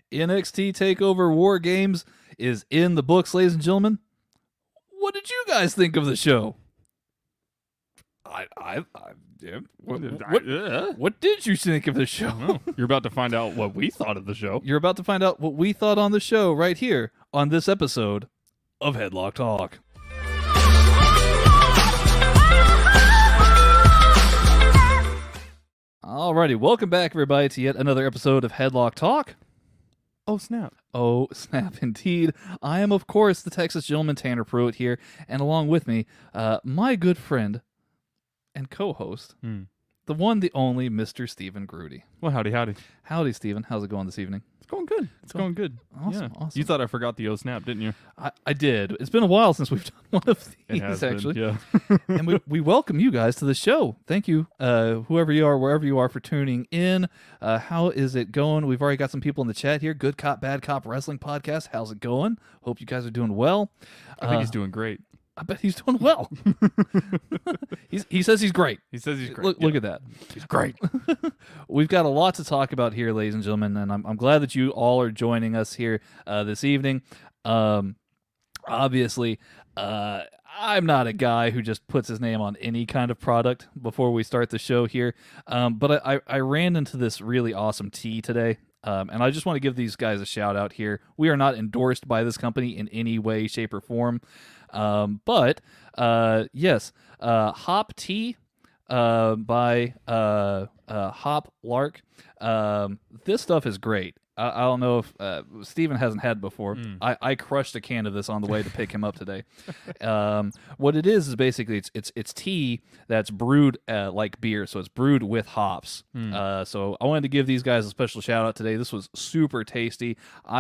NXT TakeOver War Games is in the books, ladies and gentlemen. What did you guys think of the show? What did you think of the show? Well, you're about to find out what we thought of the show. You're about to find out what we thought on the show right here on this episode of Headlock Talk. Alrighty, welcome back, everybody, to yet another episode of Headlock Talk. Oh, snap. Oh, snap, indeed. I am, of course, the Texas gentleman, Tanner Pruitt here, and along with me, my good friend and co-host, the one, the only, Mr. Stephen Grudy. Well, howdy. Howdy, Stephen. How's it going this evening? It's going good. It's going good. Awesome, Yeah. awesome. You thought I forgot the snap, didn't you? I did. It's been a while since we've done one of It these, has actually. been, yeah. And we welcome you guys to the show. Thank you, whoever you are, wherever you are, for tuning in. How is it going? We've already got some people in the chat here. Good Cop, Bad Cop Wrestling Podcast. How's it going? Hope you guys are doing well. I think he's doing great. I bet he's doing well. He says he's great. He says he's great. Look at that. He's great. We've got a lot to talk about here, ladies and gentlemen, and I'm glad that you all are joining us here this evening. Obviously, I'm not a guy who just puts his name on any kind of product before we start the show here, but I ran into this really awesome tea today. And I just want to give these guys a shout out here. We are not endorsed by this company in any way, shape, or form. But yes, Hop Tea by Hop Lark. This stuff is great. I don't know if Steven hasn't had before. I crushed a can of this on the way to pick him up today. What it is basically it's tea that's brewed like beer, so it's brewed with hops. So I wanted to give these guys a special shout out today. This was super tasty.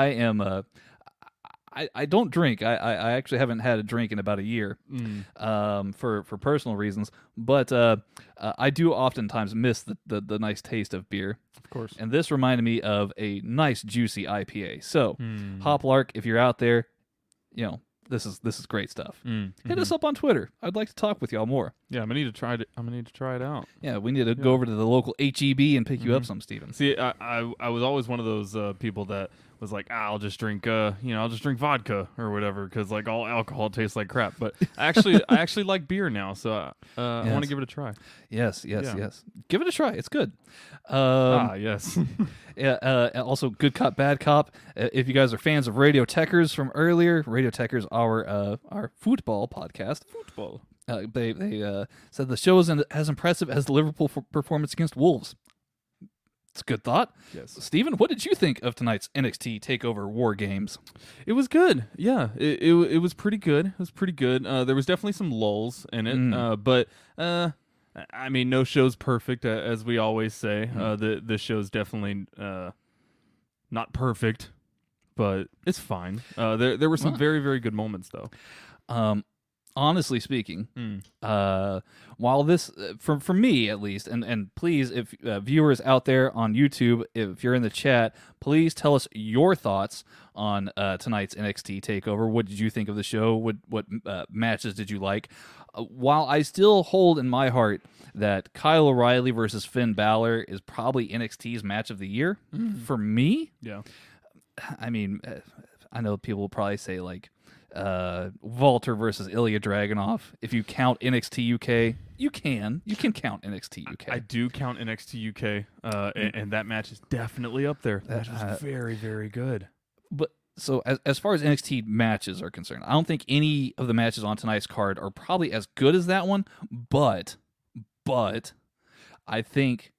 I don't drink. I actually haven't had a drink in about a year for personal reasons. But I do oftentimes miss the nice taste of beer. Of course. And this reminded me of a nice juicy IPA. So Hoplark, if you're out there, this is great stuff. Hit us up on Twitter. I'd like to talk with y'all more. Yeah, I'm gonna need to try it. I'm gonna need to try it out. Yeah, we need to go over to the local HEB and pick you up some, Steven. See, I was always one of those people that was like, I'll just drink vodka or whatever because like all alcohol tastes like crap. But I actually like beer now, so I want to give it a try. Yes. Give it a try. It's good. Yes. Also, Good Cop, Bad Cop. If you guys are fans of Radio Techers from earlier, Radio Techers, our football podcast. Football. They said the show isn't as impressive as the Liverpool performance against Wolves. It's a good thought. Yes. Steven, what did you think of tonight's NXT TakeOver War Games? It was good. Yeah, it was pretty good. It was pretty good. There was definitely some lulls in it, but I mean, no show's perfect, as we always say. The show's definitely not perfect, but it's fine. There were some very, very good moments, though. Honestly speaking, while this, for me at least, and please, if viewers out there on YouTube, if you're in the chat, please tell us your thoughts on tonight's NXT TakeOver. What did you think of the show? What matches did you like? While I still hold in my heart that Kyle O'Reilly versus Finn Balor is probably NXT's match of the year, for me, yeah. I mean, I know people will probably say like, Walter versus Ilya Dragunov. If you count NXT UK, you can count NXT UK. I do count NXT UK, and that match is definitely up there. That was very, very good. But so as far as NXT matches are concerned, I don't think any of the matches on tonight's card are probably as good as that one. But I think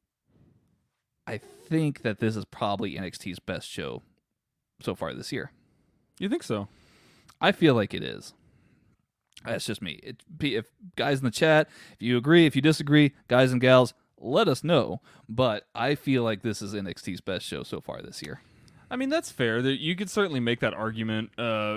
that this is probably NXT's best show so far this year. You think so? I feel like it is. That's just me. If guys in the chat, if you agree, if you disagree, guys and gals, let us know. But I feel like this is NXT's best show so far this year. I mean, that's fair. You could certainly make that argument.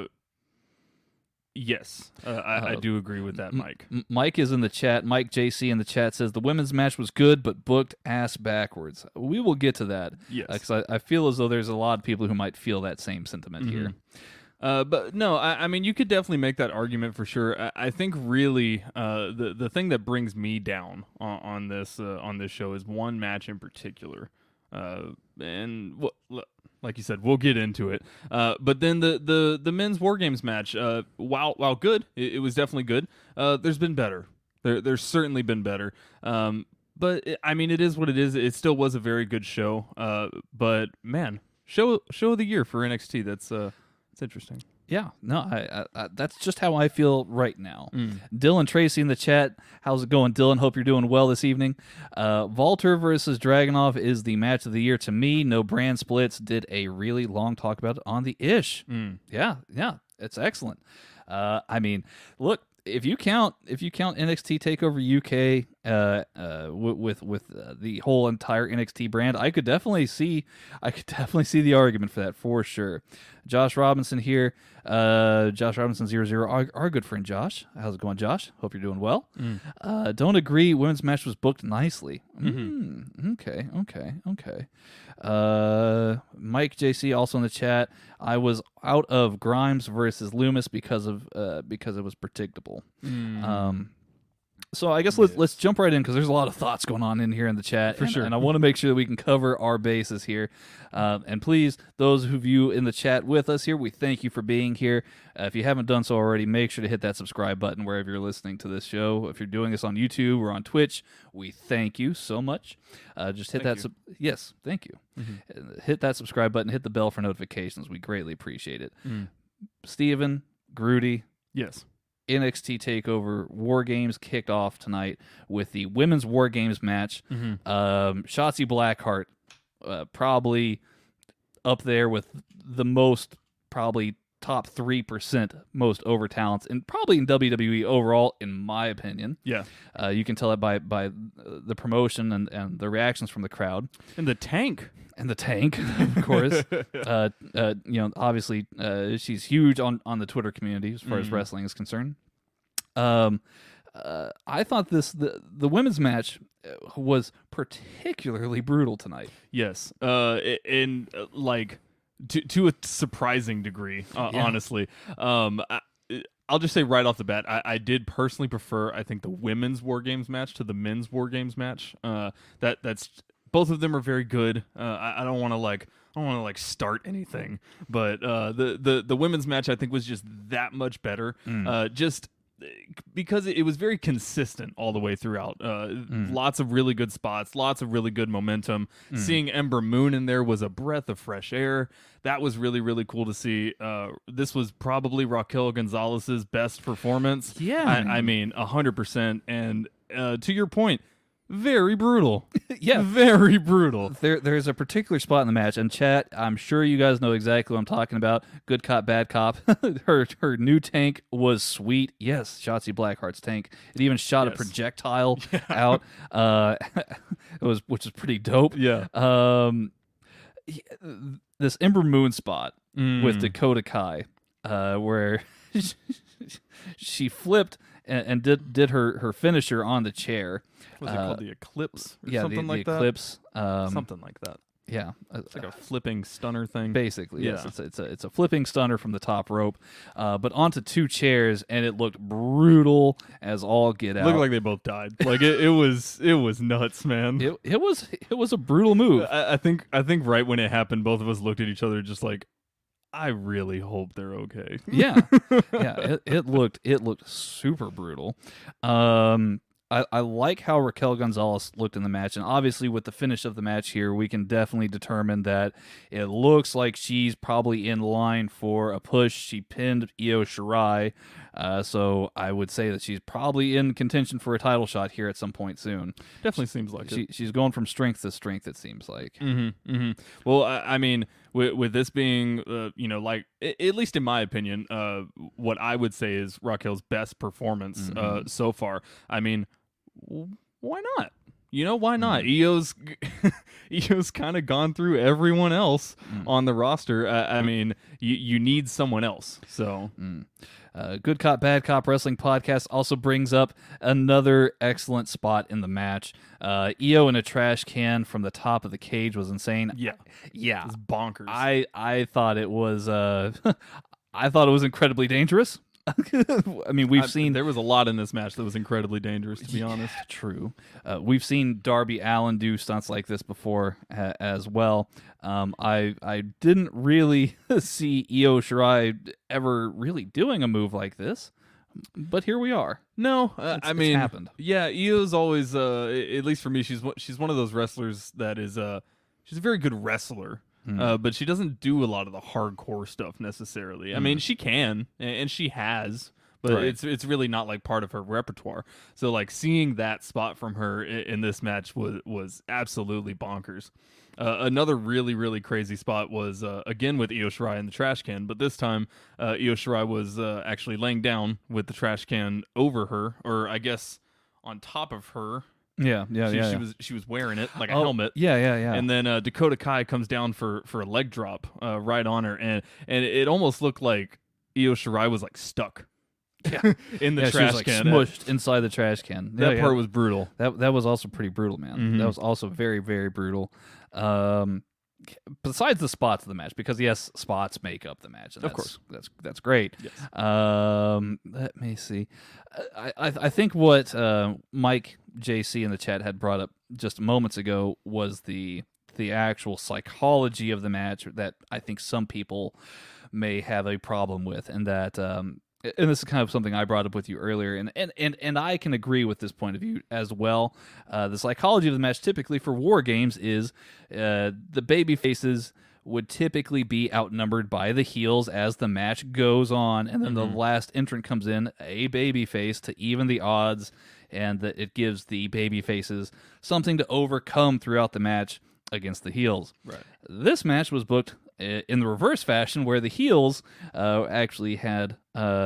Yes, I do agree with that, Mike. Mike is in the chat. Mike JC in the chat says the women's match was good, but booked ass backwards. We will get to that. Yes. Because I feel as though there's a lot of people who might feel that same sentiment here. But no, I mean, you could definitely make that argument for sure. I think really the thing that brings me down on this show is one match in particular. And like you said, we'll get into it. But then the men's War Games match, while good, it was definitely good. There's been better. There's certainly been better. But I mean, it is what it is. It still was a very good show. But man, show of the year for NXT. That's interesting. Yeah, no, I that's just how I feel right now. Dylan Tracy in the chat, how's it going, Dylan? Hope you're doing well this evening. Walter versus Dragunov is the match of the year to me. No brand splits. Did a really long talk about it on the Ish. Yeah, it's excellent. I mean, look, if you count NXT Takeover UK with the whole entire NXT brand, I could definitely see the argument for that for sure. Josh Robinson here, Josh Robinson 00, our good friend Josh. How's it going, Josh? Hope you're doing well. Don't agree. Women's match was booked nicely. Okay. Mike JC also in the chat. I was out of Grimes versus Loomis because it was predictable. So I guess let's jump right in because there's a lot of thoughts going on in here in the chat for sure, and I want to make sure that we can cover our bases here. And please, those of you in the chat with us here, we thank you for being here. If you haven't done so already, make sure to hit that subscribe button wherever you're listening to this show. If you're doing this on YouTube or on Twitch, we thank you so much. Just hit yes, thank you. Hit that subscribe button. Hit the bell for notifications. We greatly appreciate it. Steven, Grudy, yes. NXT TakeOver War Games kicked off tonight with the Women's War Games match. Shotzi Blackheart, probably up there with the most, probably top 3% most over talents, and probably in WWE overall, in my opinion. Yeah. You can tell that by the promotion and the reactions from the crowd. And the tank. Of course. Obviously, she's huge on the Twitter community as far as wrestling is concerned. I thought the women's match was particularly brutal tonight. Yes, in like to a surprising degree, honestly. I'll just say right off the bat, I did personally prefer, I think, the women's War Games match to the men's War Games match. That's both of them are very good. I don't want to start anything, but the women's match I think was just that much better. Just because it was very consistent all the way throughout. Lots of really good spots, lots of really good momentum. Seeing Ember Moon in there was a breath of fresh air. That was really, really cool to see. This was probably Raquel Gonzalez's best performance. Yeah. I mean, 100%. And to your point, very brutal. Yeah. Very brutal. There's a particular spot in the match, and chat, I'm sure you guys know exactly what I'm talking about. Good cop, bad cop. her new tank was sweet. Yes, Shotzi Blackheart's tank. It even shot a projectile out. Which is pretty dope. Yeah. This Ember Moon spot with Dakota Kai, where she flipped and did her finisher on the chair. Was it called the Eclipse? Or yeah, something the like Eclipse. Something like that. Yeah, It's like a flipping stunner thing. Basically, yes. It's a flipping stunner from the top rope, but onto two chairs, and it looked brutal as all get out. Looked like they both died. Like it was nuts, man. It was a brutal move. I think right when it happened, both of us looked at each other just like, I really hope they're okay. Yeah. It looked super brutal. I like how Raquel Gonzalez looked in the match, and obviously with the finish of the match here, we can definitely determine that it looks like she's probably in line for a push. She pinned Io Shirai, so I would say that she's probably in contention for a title shot here at some point soon. Definitely seems like it. She's going from strength to strength, it seems like. Well, I mean, with this being, like, at least in my opinion, what I would say is Raquel's best performance so far. I mean, why not? Why not? Io's kind of gone through everyone else on the roster. I mean, you need someone else. So, Good Cop, Bad Cop Wrestling Podcast also brings up another excellent spot in the match. Io in a trash can from the top of the cage was insane. Yeah, it's bonkers. I thought it was I thought it was incredibly dangerous. I mean, we've seen there was a lot in this match that was incredibly dangerous, to be honest. True. We've seen Darby Allin do stunts like this before as well. I didn't really see Io Shirai ever really doing a move like this, but here we are. No, I mean, it's happened. Yeah, Io's always, at least for me, she's one of those wrestlers that is, she's a very good wrestler. But she doesn't do a lot of the hardcore stuff necessarily. I mean, she can, and she has, but Right. it's really not like part of her repertoire. So like seeing that spot from her in this match was absolutely bonkers. Another really, really crazy spot was again with Io Shirai in the trash can, but this time Io Shirai was actually laying down with the trash can over her, or I guess on top of her. Yeah. She was wearing it like a helmet. Yeah. And then Dakota Kai comes down for a leg drop right on her, and it almost looked like Io Shirai was like stuck in the she trash was, like, can. smushed inside the trash can. That part was brutal. That was also pretty brutal, man. Mhm. That was also very, very brutal. Besides the spots of the match, because yes, spots make up the match. And Of course. that's great. Yes. Let me see. I think what Mike JC in the chat had brought up just moments ago was the actual psychology of the match that I think some people may have a problem with, and that and this is kind of something I brought up with you earlier, and I can agree with this point of view as well. The psychology of the match typically for war games is the baby faces would typically be outnumbered by the heels as the match goes on, and then the last entrant comes in, a baby face, to even the odds, and that it gives the baby faces something to overcome throughout the match against the heels. Right. This match was booked in the reverse fashion, where the heels actually had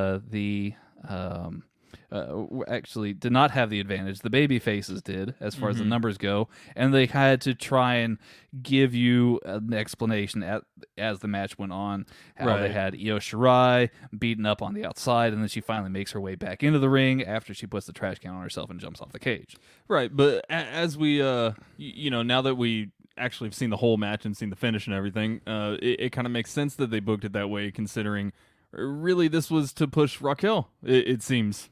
actually did not have the advantage. The baby faces did, as far as the numbers go, and they had to try and give you an explanation as the match went on, how they had Io Shirai beaten up on the outside, and then she finally makes her way back into the ring after she puts the trash can on herself and jumps off the cage. Right, but as we, now that we actually have seen the whole match and seen the finish and everything, it kind of makes sense that they booked it that way, considering really this was to push Raquel, it seems,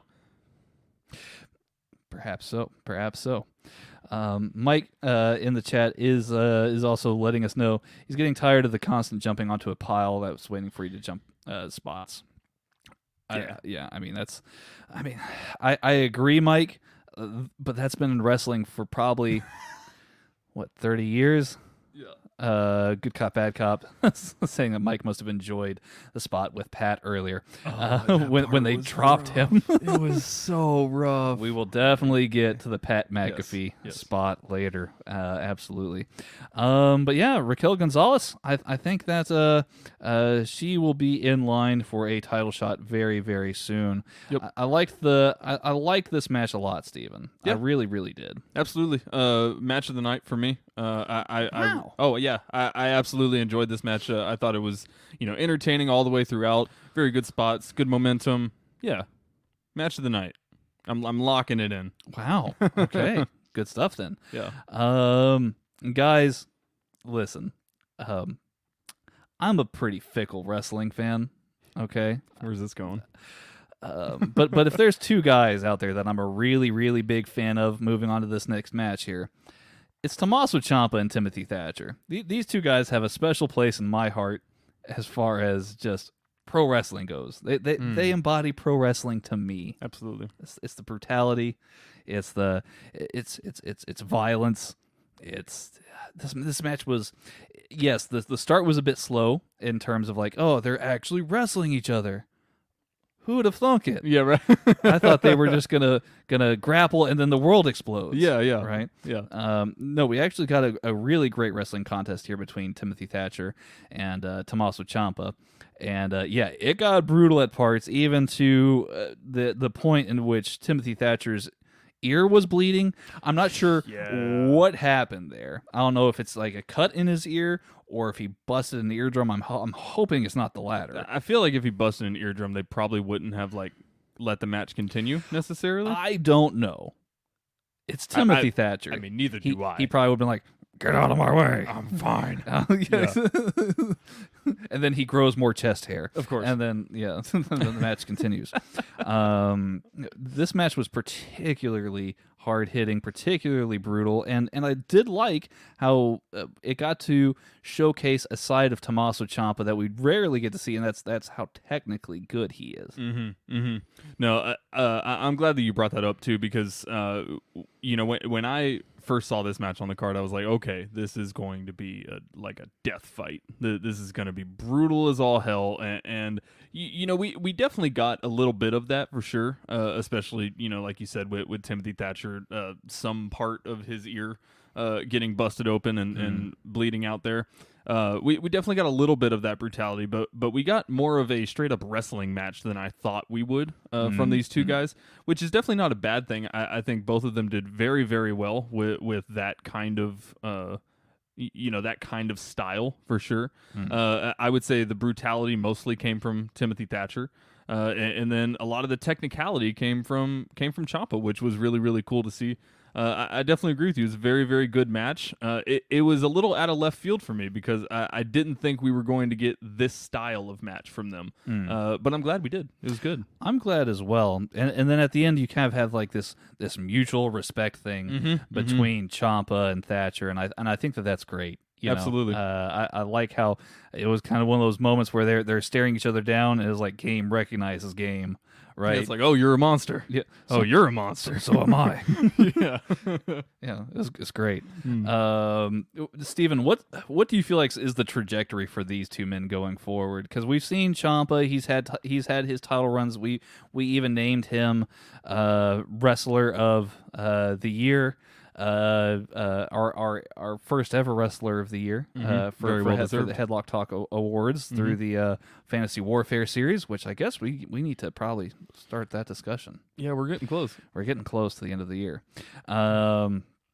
Perhaps so. Mike in the chat is also letting us know he's getting tired of the constant jumping onto a pile that was waiting for you to jump spots. Yeah. I agree, Mike, but that's been in wrestling for probably 30 years. Yeah. Good cop, bad cop, saying that Mike must have enjoyed the spot with Pat earlier when they dropped him. It was so rough. We will definitely get to the Pat McAfee Yes. spot later. Absolutely. But yeah, Raquel Gonzalez, I think that she will be in line for a title shot very, very soon. Yep. I liked this match a lot, Steven. Yeah. I really, really did. Absolutely. Match of the night for me. Wow. I absolutely enjoyed this match. I thought it was, entertaining all the way throughout. Very good spots, good momentum. Yeah. Match of the night. I'm locking it in. Wow. Okay. Good stuff then. Yeah. Guys, listen. I'm a pretty fickle wrestling fan. Okay. Where's this going? But if there's two guys out there that I'm a really, really big fan of moving on to this next match here, it's Tommaso Ciampa and Timothy Thatcher. These two guys have a special place in my heart as far as just pro wrestling goes. They embody pro wrestling to me. Absolutely. It's the brutality. It's violence. This match was, yes, the start was a bit slow in terms of like, oh, they're actually wrestling each other. Who would have thunk it? Yeah, right. I thought they were just gonna grapple and then the world explodes. Yeah. Right? Yeah. No, we actually got a really great wrestling contest here between Timothy Thatcher and Tommaso Ciampa. And it got brutal at parts, even to the point in which Timothy Thatcher's ear was bleeding. I'm not sure what happened there. I don't know if it's like a cut in his ear or if he busted an eardrum. I'm hoping it's not the latter. I feel like if he busted an eardrum, they probably wouldn't have let the match continue necessarily. I don't know. It's Timothy Thatcher. I mean, neither do I. He probably would have been like, Get out of my way. I'm fine. Yes. And then he grows more chest hair. Of course. And then, yeah, then the match continues. This match was particularly hard-hitting, particularly brutal, and I did like how it got to showcase a side of Tommaso Ciampa that we rarely get to see, and that's how technically good he is. Mm-hmm. Mm-hmm. No, I'm glad that you brought that up, too, because, when I first saw this match on the card, I was like, okay, this is going to be like a death fight. This is going to be brutal as all hell, and we definitely got a little bit of that for sure, especially, like you said, with Timothy Thatcher, some part of his ear getting busted open and bleeding out there. We definitely got a little bit of that brutality, but we got more of a straight up wrestling match than I thought we would from these two guys, which is definitely not a bad thing. I think both of them did very, very well with that kind of that kind of style for sure. I would say the brutality mostly came from Timothy Thatcher. And then a lot of the technicality came from Ciampa, which was really, really cool to see. I definitely agree with you. It was a very, very good match. It was a little out of left field for me because I didn't think we were going to get this style of match from them. But I'm glad we did. It was good. I'm glad as well. And then at the end, you kind of have like this mutual respect thing between Ciampa and Thatcher, and I think that's great. Absolutely. I like how it was kind of one of those moments where they're staring each other down, and it's like game recognizes game, right? Yeah, it's like, oh, you're a monster. Yeah. Oh, you're a monster. So am I. Yeah. Yeah, it's great. Steven, what do you feel like is the trajectory for these two men going forward? Because we've seen Ciampa, he's had his title runs. We even named him wrestler of the year. Our first ever wrestler of the year for the Headlock Talk Awards through the Fantasy Warfare series, which I guess we need to probably start that discussion. Yeah, we're getting close. We're getting close to the end of the year. I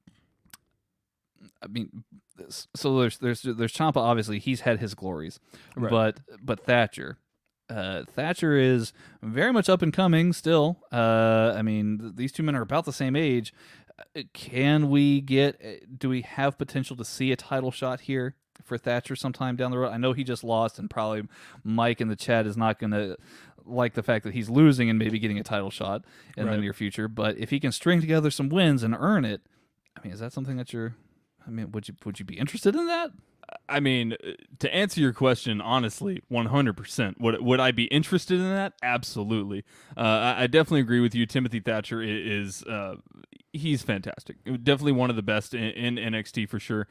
mean, so there's Ciampa. Obviously, he's had his glories, right. but Thatcher. Thatcher is very much up and coming still. I mean, these two men are about the same age. Do we have potential to see a title shot here for Thatcher sometime down the road? I know he just lost, and probably Mike in the chat is not going to like the fact that he's losing and maybe getting a title shot in the near future. But if he can string together some wins and earn it, I mean, is that something that would you be interested in that? I mean, to answer your question, honestly, 100%. Would I be interested in that? Absolutely. I definitely agree with you. Timothy Thatcher is he's fantastic. Definitely one of the best in NXT for sure.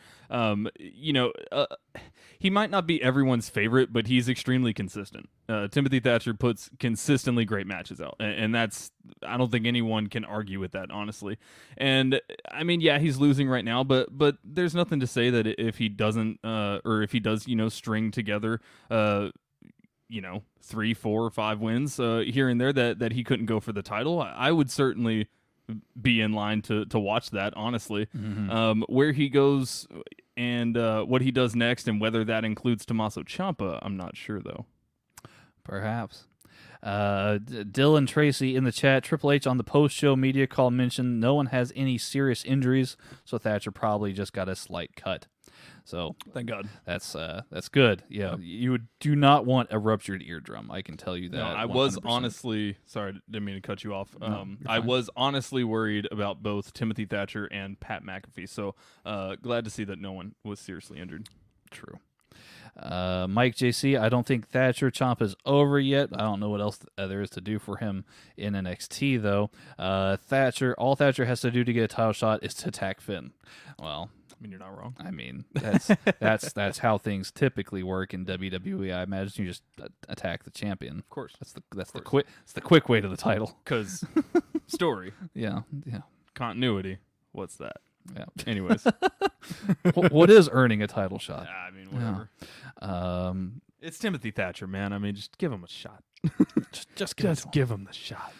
He might not be everyone's favorite, but he's extremely consistent. Timothy Thatcher puts consistently great matches out, and I don't think anyone can argue with that, honestly. And I mean, yeah, he's losing right now, but there's nothing to say that if he doesn't, or if he does, string together, 3, 4, or 5 wins here and there, that he couldn't go for the title. I would certainly be in line to watch that, honestly. Where he goes and what he does next, and whether that includes Tommaso Ciampa, I'm not sure though. Perhaps. Dylan Tracy in the chat, Triple H on the post-show media call mentioned no one has any serious injuries, so Thatcher probably just got a slight cut. So thank God. That's good. Yeah, you do not want a ruptured eardrum. I can tell you that. No, I was honestly sorry, didn't mean to cut you off. I was honestly worried about both Timothy Thatcher and Pat McAfee. So glad to see that no one was seriously injured. True. Mike JC, I don't think Thatcher Ciampa's over yet. I don't know what else there is to do for him in NXT though. All Thatcher has to do to get a title shot is to attack Finn. Well, I mean, you're not wrong. I mean, that's how things typically work in WWE. I imagine you just attack the champion. Of course, that's the quick way to the title. Because story, yeah, continuity. What's that? Yeah. Anyways, what is earning a title shot? I mean, whatever. Yeah. It's Timothy Thatcher, man. I mean, just give him a shot. just give him the shot.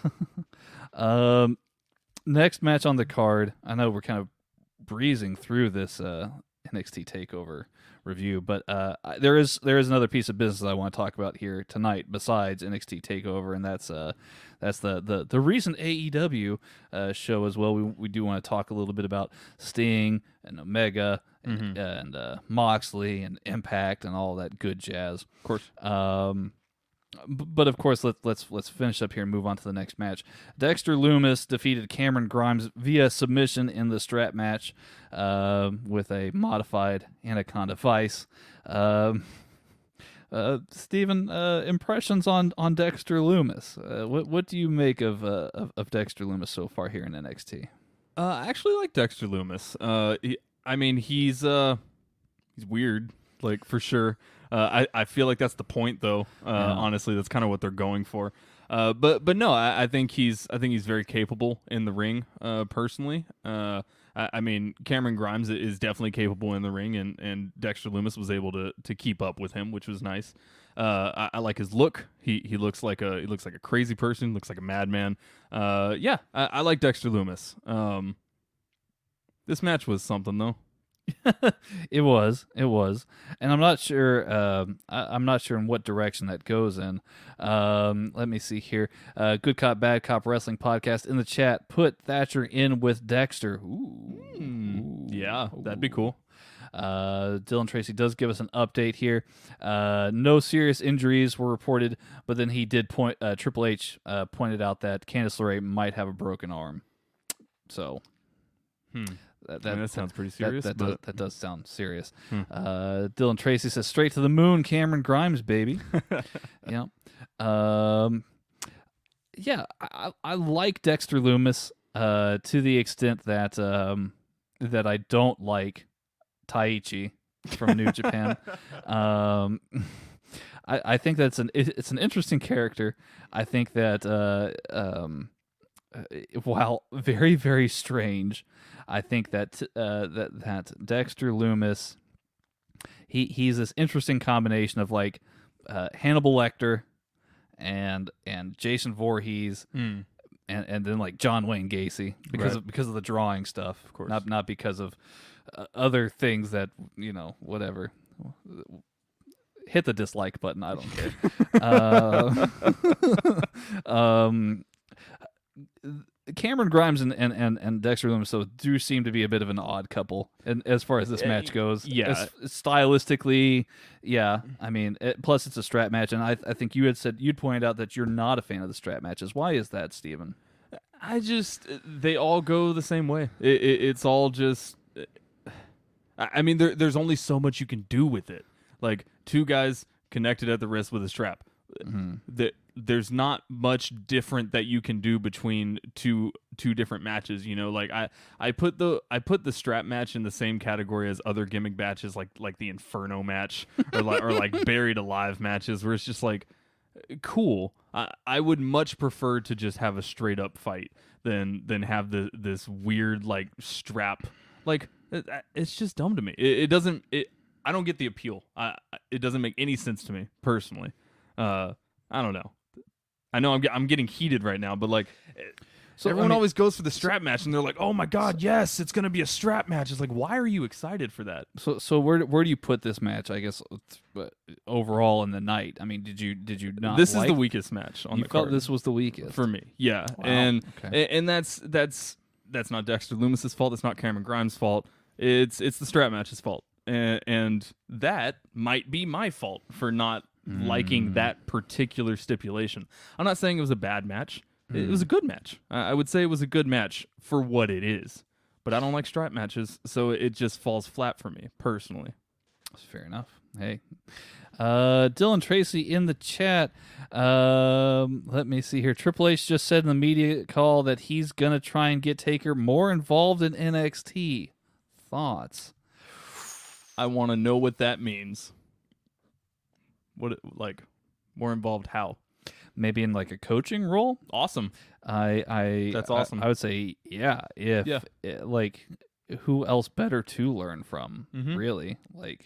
Next match on the card. I know we're kind of breezing through this NXT TakeOver review. But there is another piece of business I want to talk about here tonight besides NXT Takeover, and that's the recent AEW show as well. We do want to talk a little bit about Sting and Omega and Moxley and Impact and all that good jazz. Of course. But of course, let's finish up here and move on to the next match. Dexter Lumis defeated Cameron Grimes via submission in the strap match with a modified Anaconda Vice. Steven, impressions on Dexter Lumis. What do you make of Dexter Lumis so far here in NXT? I actually like Dexter Lumis. He's weird, like for sure. I feel like that's the point, though. Honestly, that's kind of what they're going for. But no, I think he's very capable in the ring. Personally, Cameron Grimes is definitely capable in the ring, and Dexter Lumis was able to keep up with him, which was nice. I like his look. He looks like a crazy person. Looks like a madman. I like Dexter Lumis. This match was something, though. It was, and I'm not sure. I'm not sure in what direction that goes in. Let me see here. Good Cop, Bad Cop Wrestling Podcast in the chat. Put Thatcher in with Dexter. Ooh. Yeah, that'd be cool. Dylan Tracy does give us an update here. No serious injuries were reported, but then he did point. Triple H pointed out that Candice LeRae might have a broken arm. So. That sounds pretty serious. That does sound serious. Dylan Tracy says, "Straight to the moon, Cameron Grimes, baby." Yeah, I like Dexter Lumis to the extent that that I don't like Taichi from New Japan. I think it's an interesting character. I think that while very, very strange, I think that that Dexter Lumis, he's this interesting combination of like Hannibal Lecter and Jason Voorhees and then like John Wayne Gacy because of the drawing stuff, of course, not because of other things that whatever. Hit the dislike button. I don't care. Cameron Grimes and Dexter Lumis so do seem to be a bit of an odd couple, and as far as this match goes, stylistically, yeah. I mean, plus it's a strap match, and I think you'd pointed out that you're not a fan of the strap matches. Why is that, Steven? They all go the same way. It's all just. I mean, there's only so much you can do with it. Like two guys connected at the wrist with a strap. There's not much different that you can do between two different matches. Like I put the strap match in the same category as other gimmick matches, like the Inferno match or like Buried Alive matches, where it's just like cool. I would much prefer to just have a straight up fight than have this weird like strap. Like it's just dumb to me. It doesn't. I don't get the appeal. It doesn't make any sense to me personally. I don't know. I know I'm getting heated right now, but like, everyone always goes for the strap match, and they're like, "Oh my god, yes, it's gonna be a strap match." It's like, why are you excited for that? So where do you put this match? I guess overall in the night. I mean, did you not? This is the weakest match on the card. You felt this was the weakest for me, yeah. Wow. And that's not Dexter Lumis's fault. It's not Cameron Grimes' fault. It's the strap match's fault, and that might be my fault for not liking that particular stipulation. I'm not saying it was a bad match. It was a good match. I would say it was a good match for what it is. But I don't like strap matches, so it just falls flat for me, personally. That's fair enough. Hey. Dylan Tracy in the chat. Let me see here. Triple H just said in the media call that he's going to try and get Taker more involved in NXT. Thoughts? I want to know what that means. What, like, more involved how? Maybe in like a coaching role. Awesome. That's awesome. I would say like who else better to learn from? Really, like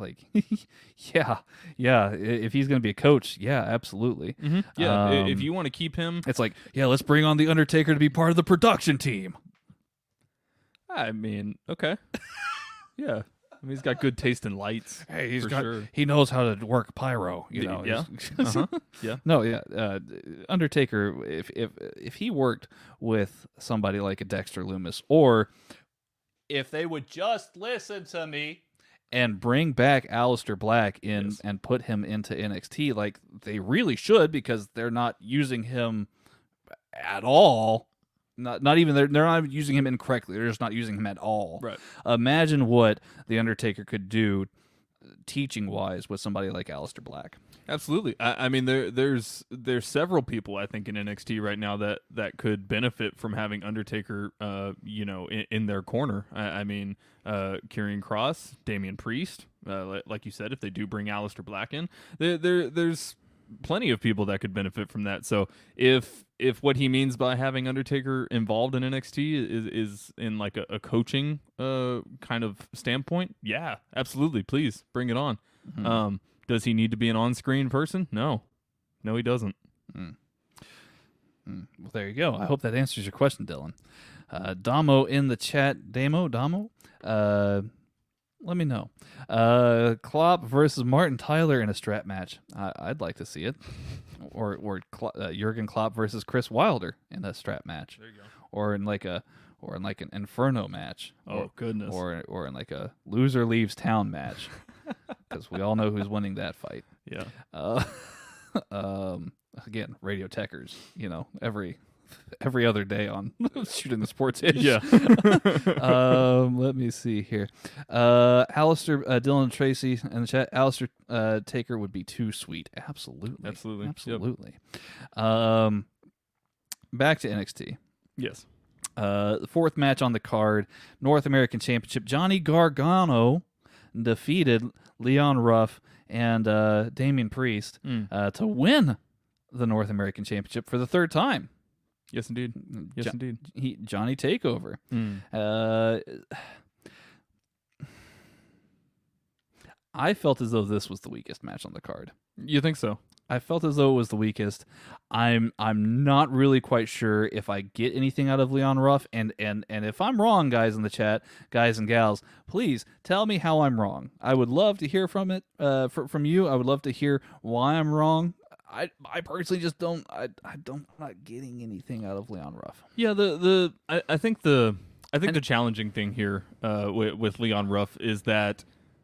yeah. If he's gonna be a coach, yeah, absolutely. Yeah, if you want to keep him, it's like let's bring on the Undertaker to be part of the production team. I mean, okay, yeah. mean, he's got good taste in lights. Hey, sure. he knows how to work pyro. You know, Yeah. Yeah. No, yeah. Undertaker, if he worked with somebody like a Dexter Loomis, or if they would just listen to me and bring back Aleister Black in and put him into NXT, like they really should, because they're not using him at all. Not even they're not using him incorrectly. They're just not using him at all. Right. Imagine what the Undertaker could do, teaching wise, with somebody like Aleister Black. Absolutely. I mean, there's several people I think in NXT right now that could benefit from having Undertaker, in their corner. I mean, Karrion Kross, Damian Priest, like you said, if they do bring Aleister Black in, there's plenty of people that could benefit from that. So if what he means by having Undertaker involved in NXT is in like a coaching kind of standpoint, yeah, absolutely, please bring it on. Mm-hmm. Does he need to be an on-screen person? No, he doesn't. Well, there you go. I hope that answers your question, Dylan. Damo in the chat. Damo. Let me know. Klopp versus Martin Tyler in a strap match. I'd like to see it. Or Jurgen Klopp versus Chris Wilder in a strap match. There you go. Or in like an Inferno match. Goodness. Or in like a loser leaves town match. Because we all know who's winning that fight. Yeah. Again, Radio Techers. Every other day on Shooting the Sports Itch. Yeah. Let me see here. Alistair, Dylan and Tracy in the chat. Alistair Taker would be too sweet. Absolutely. Yep. Back to NXT. Yes. The fourth match on the card, North American Championship. Johnny Gargano defeated Leon Ruff and Damian Priest to win the North American Championship for the third time. Yes, indeed. Indeed. Johnny Takeover. I felt as though this was the weakest match on the card. You think so? I felt as though it was the weakest. I'm not really quite sure if I get anything out of Leon Ruff, and if I'm wrong, guys in the chat, guys and gals, please tell me how I'm wrong. I would love to hear from from you. I would love to hear why I'm wrong. I personally just don't. I'm not getting anything out of Leon Ruff. Yeah, I think the challenging thing here with Leon Ruff is that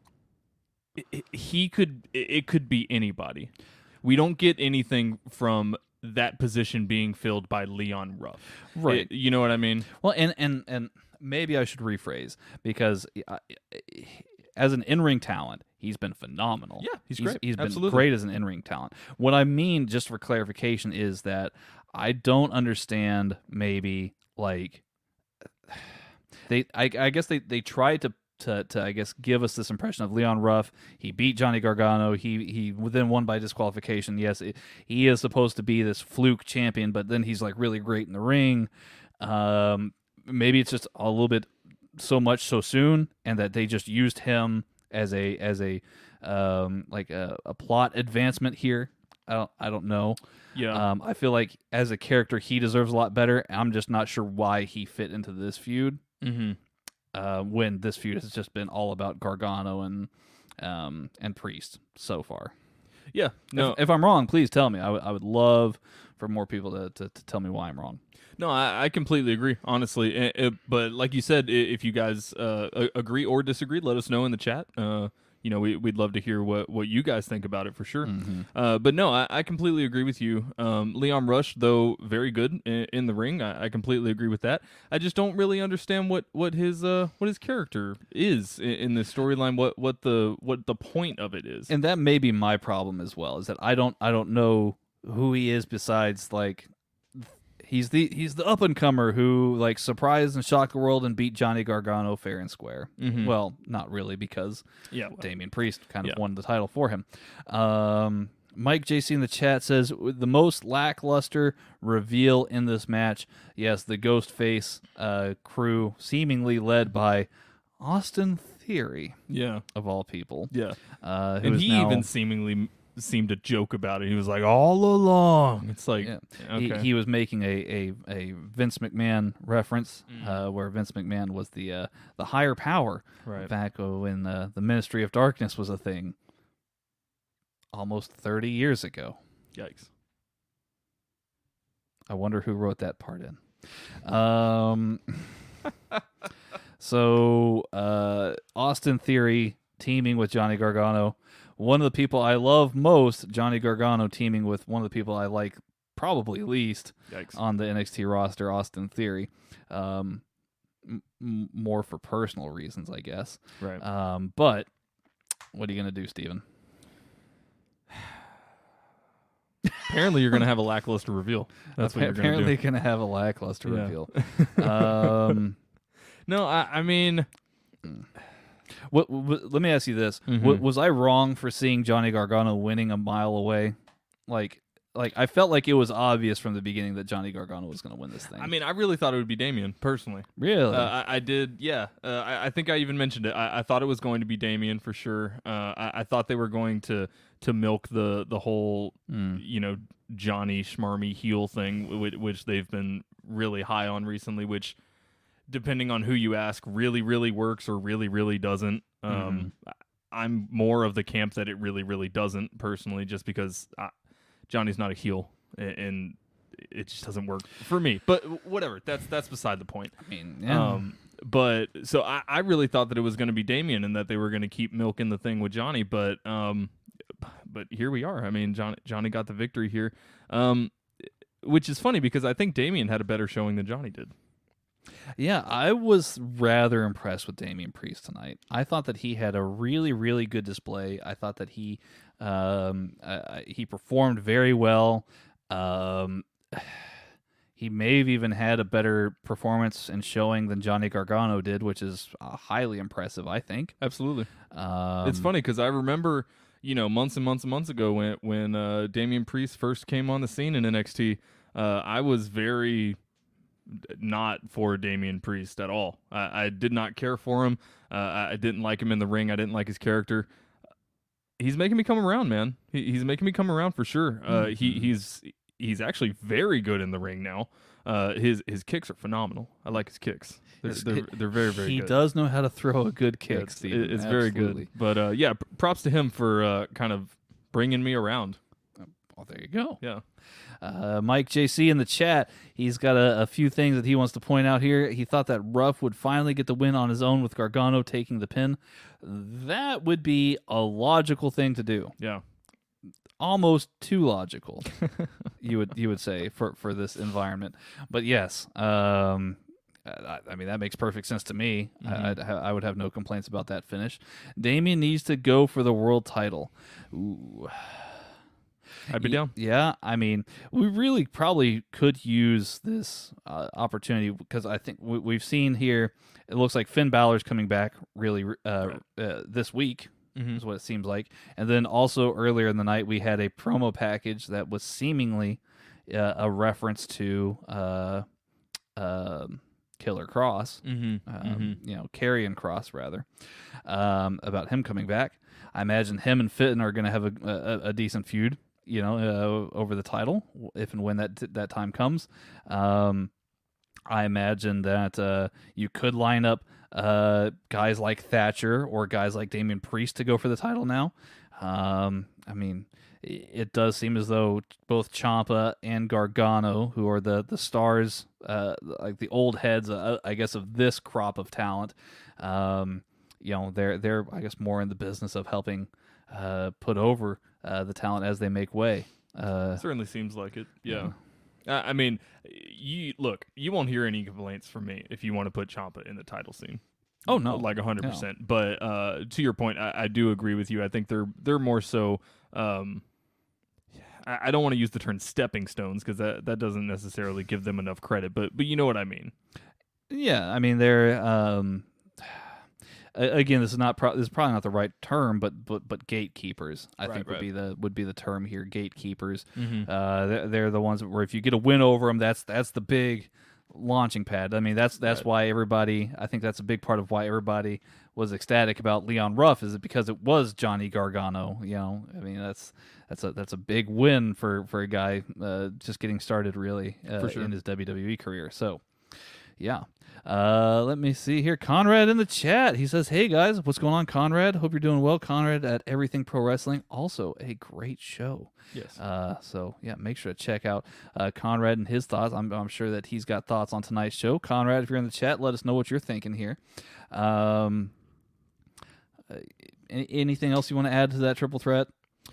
it could be anybody. We don't get anything from that position being filled by Leon Ruff. Right. You know what I mean? Well, and maybe I should rephrase, because as an in-ring talent, he's been phenomenal. Yeah, he's great. He's been Absolutely great as an in-ring talent. What I mean, just for clarification, is that I don't understand maybe, like, I guess they tried to I guess give us this impression of Leon Ruff. He beat Johnny Gargano. He then won by disqualification. Yes, he is supposed to be this fluke champion, but then he's like really great in the ring. Maybe it's just a little bit so much so soon, and that they just used him as a plot advancement here. I don't know. Yeah. I feel like as a character he deserves a lot better. I'm just not sure why he fit into this feud. Mm-hmm. When this feud has just been all about Gargano and Priest so far. Yeah. No. If I'm wrong, please tell me. I would love for more people to tell me why I'm wrong. No, I completely agree, honestly. But like you said, if you guys agree or disagree, let us know in the chat. We'd love to hear what you guys think about it for sure. Mm-hmm. But no, I completely agree with you. Leon Rush, though very good in the ring, I completely agree with that. I just don't really understand what his character is in this storyline. What the point of it is, and that may be my problem as well. Is that I don't know who he is besides, like, he's the up and comer who, like, surprised and shocked the world and beat Johnny Gargano fair and square. Mm-hmm. Well, not really, because Damian Priest kind of won the title for him. Mike JC in the chat says the most lackluster reveal in this match. Yes, the Ghostface crew, seemingly led by Austin Theory. Yeah, of all people. Yeah, and he even seemingly seemed to joke about it. He was like, all along. It's like, Yeah. okay. He was making a Vince McMahon reference, where Vince McMahon was the higher power Right. back when the Ministry of Darkness was a thing, almost 30 years ago. Yikes. I wonder who wrote that part in. So Austin Theory teaming with Johnny Gargano. One of the people I love most, Johnny Gargano teaming with one of the people I like probably least Yikes. on the NXT roster, Austin Theory. More for personal reasons, I guess. Right. But what are you going to do, Steven? Apparently, you're going to have a lackluster reveal. That's what you're going to do. Apparently going to have a lackluster Yeah. reveal. No, I mean, What, let me ask you this: Mhm. Was I wrong for seeing Johnny Gargano winning a mile away? Like I felt like it was obvious from the beginning that Johnny Gargano was going to win this thing. I mean, I really thought it would be Damian, personally. really? I did, yeah. I think I even mentioned it. I thought it was going to be Damian for sure. I thought they were going to milk the whole, Johnny Schmarmy heel thing, which they've been really high on recently, which, depending on who you ask, really, really works or really, really doesn't. I'm more of the camp that it really, really doesn't, personally, just because Johnny's not a heel, and it just doesn't work for me. But whatever, that's beside the point. I mean, yeah. But so I really thought that it was going to be Damian and that they were going to keep milking the thing with Johnny, but here we are. I mean, Johnny got the victory here, which is funny because I think Damian had a better showing than Johnny did. Yeah, I was rather impressed with Damian Priest tonight. I thought that he had a really, really good display. I thought that he performed very well. He may have even had a better performance and showing than Johnny Gargano did, which is highly impressive, I think. Absolutely. It's funny because I remember, months and months and months ago when Damian Priest first came on the scene in NXT, I was very not for Damian Priest at all. I did not care for him. I didn't like him in the ring. I didn't like his character. He's making me come around, man. He's making me come around for sure. He's actually very good in the ring now. His kicks are phenomenal. I like his kicks. They're very, very he good. He does know how to throw a good kick, Yeah, Steven. it's very good. But yeah, props to him for kind of bringing me around. Well, there you go. Yeah. Mike JC in the chat, he's got a few things that he wants to point out here. He thought that Ruff would finally get the win on his own with Gargano taking the pin. That would be a logical thing to do. Yeah. Almost too logical, you would say, for this environment. But yes, I mean, that makes perfect sense to me. I would have no complaints about that finish. Damian needs to go for the world title. Ooh. I'd be down. Yeah, I mean, we really probably could use this opportunity because I think we've seen here, it looks like Finn Balor's coming back really this week, is what it seems like. And then also earlier in the night, we had a promo package that was seemingly a reference to Killer Cross, Karrion Kross, rather, about him coming back. I imagine him and Finn are going to have a decent feud, over the title, if and when that time comes. I imagine that you could line up guys like Thatcher or guys like Damian Priest to go for the title now. I mean, it does seem as though both Ciampa and Gargano, who are the stars, like the old heads, I guess, of this crop of talent, they're I guess more in the business of helping put over the talent as they make way. Certainly seems like it. Yeah. I mean, you won't hear any complaints from me if you want to put Ciampa in the title scene. Oh no, like 100%. But to your point, I do agree with you. I think they're more so. I don't want to use the term stepping stones because that doesn't necessarily give them enough credit. But you know what I mean. Yeah, I mean they're. Again, this is probably not the right term, but gatekeepers, I think would be the term here. Gatekeepers. They're the ones where if you get a win over them, that's the big, launching pad. I mean, that's why everybody. I think that's a big part of why everybody was ecstatic about Leon Ruff, is it because it was Johnny Gargano. You know, I mean, that's a big win for a guy just getting started really For sure. in his WWE career. So, yeah. Let me see here. Conrad in the chat. He says, "Hey guys, what's going on, Conrad? Hope you're doing well." Conrad at Everything Pro Wrestling, also a great show. Yes. So yeah, make sure to check out Conrad and his thoughts. I'm sure that he's got thoughts on tonight's show. Conrad, if you're in the chat, let us know what you're thinking here. Anything else you want to add to that triple threat?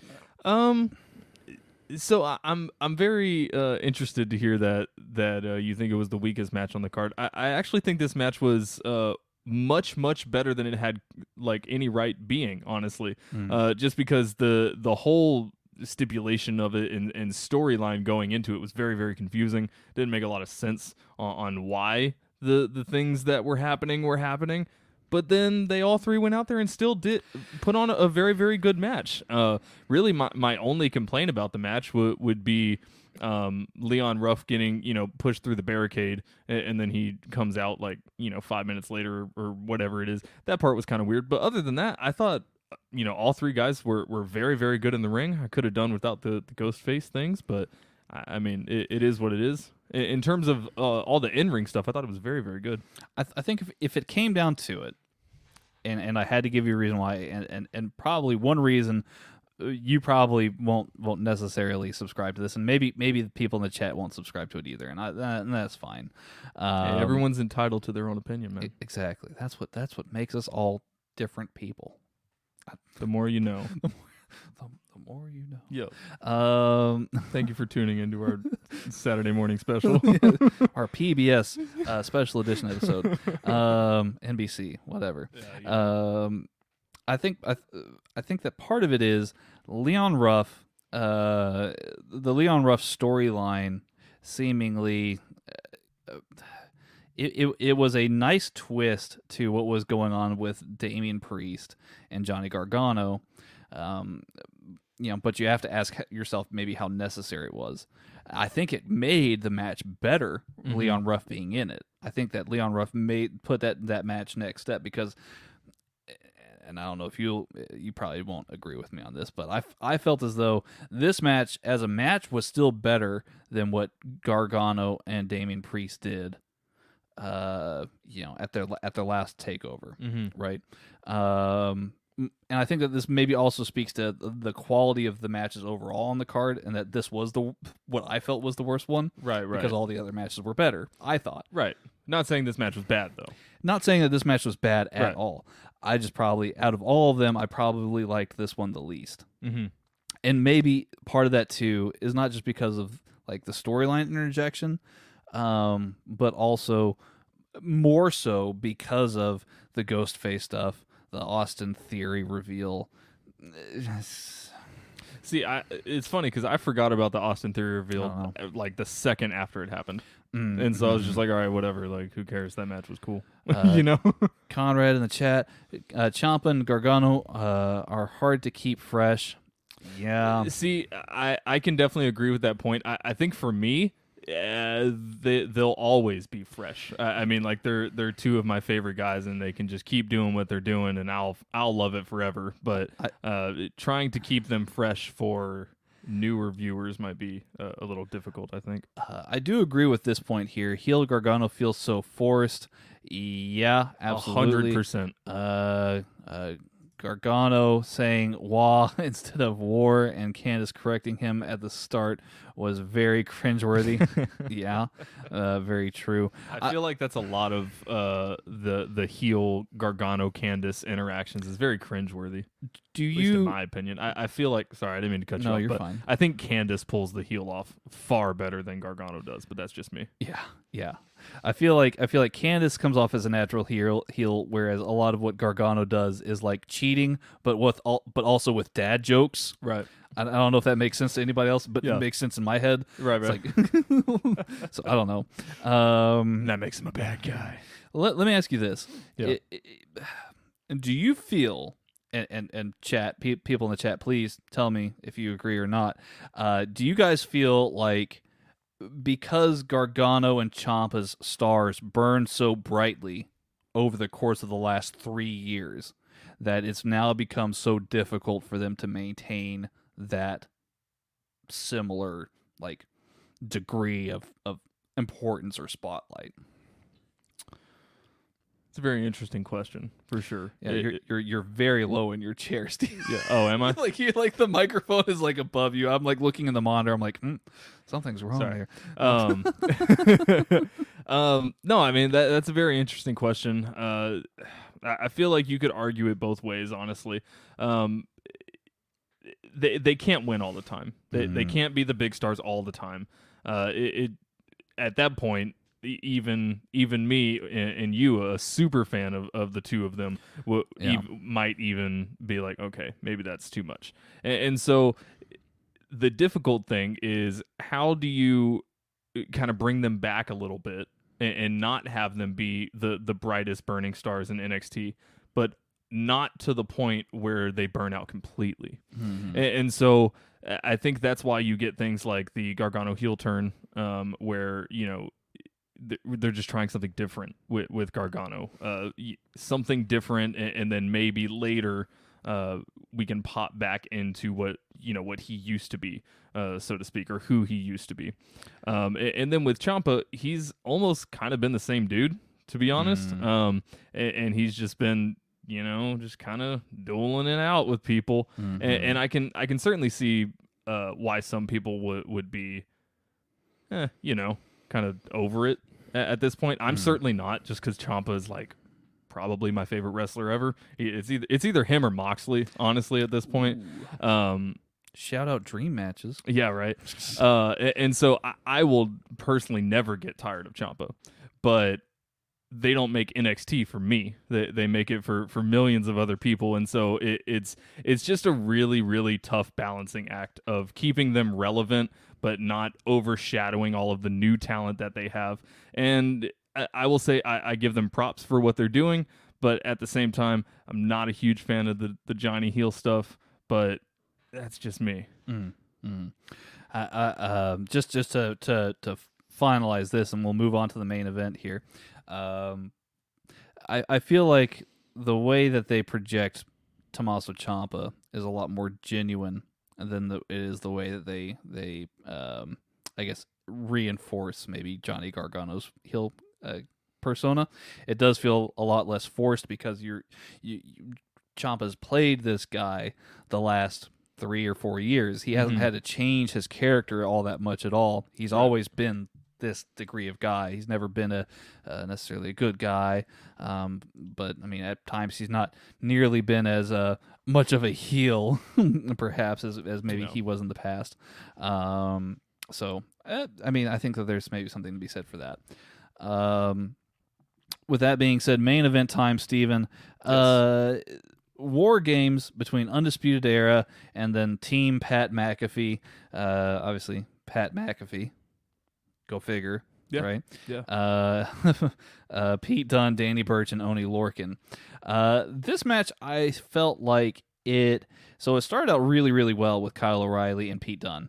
So I'm very interested to hear that you think it was the weakest match on the card. I actually think this match was much better than it had like any right being, honestly. Just because the whole stipulation of it and storyline going into it was very confusing. Didn't make a lot of sense on why the things that were happening. But then they all three went out there and still did put on a very good match. Really, my only complaint about the match would be Leon Ruff getting pushed through the barricade, and then he comes out 5 minutes later or whatever it is. That part was kind of weird. But other than that, I thought all three guys were very good in the ring. I could have done without the ghost face things, but I mean it is what it is. In terms of all the in-ring stuff, I thought it was very good. I think if it came down to it, and I had to give you a reason why, and probably one reason you probably won't necessarily subscribe to this, and maybe the people in the chat won't subscribe to it either, and that's fine. Hey, everyone's entitled to their own opinion, man. Exactly. That's what makes us all different people. The more you know. The more you know. Yep. Thank you for tuning into our Saturday morning special. Our PBS special edition episode. NBC, whatever. Yeah. I think that part of it is Leon Ruff, the Leon Ruff storyline seemingly it was a nice twist to what was going on with Damian Priest and Johnny Gargano. But you have to ask yourself maybe how necessary it was. I think it made the match better, Leon Ruff being in it. I think that Leon Ruff put that match next step because, and I don't know if you probably won't agree with me on this, but I felt as though this match as a match was still better than what Gargano and Damian Priest did. At their last takeover, right? And I think that this maybe also speaks to the quality of the matches overall on the card, and that this was what I felt was the worst one. Right. Because all the other matches were better, I thought. Right. Not saying this match was bad, though. Not saying that this match was bad at all. I just probably, out of all of them, I probably liked this one the least. Mm-hmm. And maybe part of that, too, is not just because of like the storyline interjection, but also more so because of the Ghostface stuff, the Austin Theory reveal. See, it's funny because I forgot about the Austin Theory reveal like the second after it happened. And so I was just like, all right, whatever. Like, who cares? That match was cool. Conrad in the chat. Ciampa and Gargano are hard to keep fresh. Yeah. See, I can definitely agree with that point. I think for me, they'll always be fresh. I mean, like they're two of my favorite guys, and they can just keep doing what they're doing, and I'll love it forever. But trying to keep them fresh for newer viewers might be a little difficult, I think. I do agree with this point here. Heel Gargano feels so forced. Yeah, absolutely. 100%. Gargano saying "wah" instead of "war" and Candice correcting him at the start was very cringeworthy. Yeah, very true. I feel like that's a lot of the heel Gargano Candice interactions is very cringeworthy. Do at least in my opinion? I feel like, sorry, I didn't mean to cut you off. No, you're but fine. I think Candice pulls the heel off far better than Gargano does, but that's just me. Yeah. I feel like Candice comes off as a natural heel, whereas a lot of what Gargano does is like cheating, but also with dad jokes. Right. I don't know if that makes sense to anybody else, but it makes sense in my head. Right. It's like, so I don't know. That makes him a bad guy. Let me ask you this: Yeah. do you feel? And chat people in the chat, please tell me if you agree or not. Do you guys feel like because Gargano and Ciampa's stars burned so brightly over the course of the last 3 years that it's now become so difficult for them to maintain that similar like degree of importance or spotlight. It's a very interesting question for sure. Yeah, you're very low in your chair, Steve. Yeah. Oh, am I? Like you, like the microphone is like above you. I'm like looking in the monitor. I'm like, something's wrong Sorry. here. No, I mean that's a very interesting question. I feel like you could argue it both ways, honestly. They can't win all the time. They can't be the big stars all the time. At that point, even me and you, a super fan of the two of them, might even be like, okay, maybe that's too much. And so the difficult thing is, how do you kind of bring them back a little bit and not have them be the brightest burning stars in NXT, but not to the point where they burn out completely. And so I think that's why you get things like the Gargano heel turn, where, you know, they're just trying something different with Gargano, something different, and then maybe later we can pop back into what he used to be, so to speak, or who he used to be. And then with Ciampa, he's almost kind of been the same dude, to be honest. And he's just been, just kind of dueling it out with people. And I can certainly see why some people would be, kind of over it at this point. I'm certainly not, just because Ciampa is like probably my favorite wrestler ever. It's either him or Moxley, honestly, at this point. Shout out dream matches. Yeah, right. And so I will personally never get tired of Ciampa, but they don't make NXT for me. They make it for millions of other people, and so it's just a really, really tough balancing act of keeping them relevant but not overshadowing all of the new talent that they have. And I will say I give them props for what they're doing, but at the same time, I'm not a huge fan of the Johnny heel stuff, but that's just me. Just to finalize this, and we'll move on to the main event here. I feel like the way that they project Tommaso Ciampa is a lot more genuine than it is the way that they I guess reinforce maybe Johnny Gargano's heel persona. It does feel a lot less forced because Ciampa's played this guy the last 3 or 4 years. He hasn't had to change his character all that much at all. He's always been this degree of guy. He's never been a necessarily a good guy, but I mean, at times he's not nearly been as much of a heel, perhaps as maybe he was in the past. So I mean, I think that there's maybe something to be said for that. With that being said, main event time, Steven. Yes. War games between Undisputed Era and then Team Pat McAfee. Obviously, Pat McAfee. Go figure, right? Yeah. Pete Dunne, Danny Burch, and Oney Lorcan. This match, I felt like it. So it started out really, really well with Kyle O'Reilly and Pete Dunne.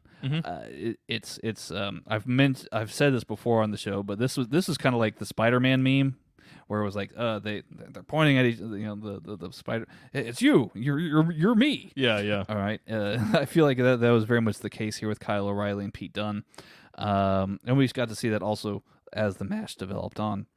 I've said this before on the show, but this is kind of like the Spider-Man meme, where it was like they're pointing at each, the spider. It's you. You're me. Yeah. All right. I feel like that was very much the case here with Kyle O'Reilly and Pete Dunne. And we got to see that also as the match developed on.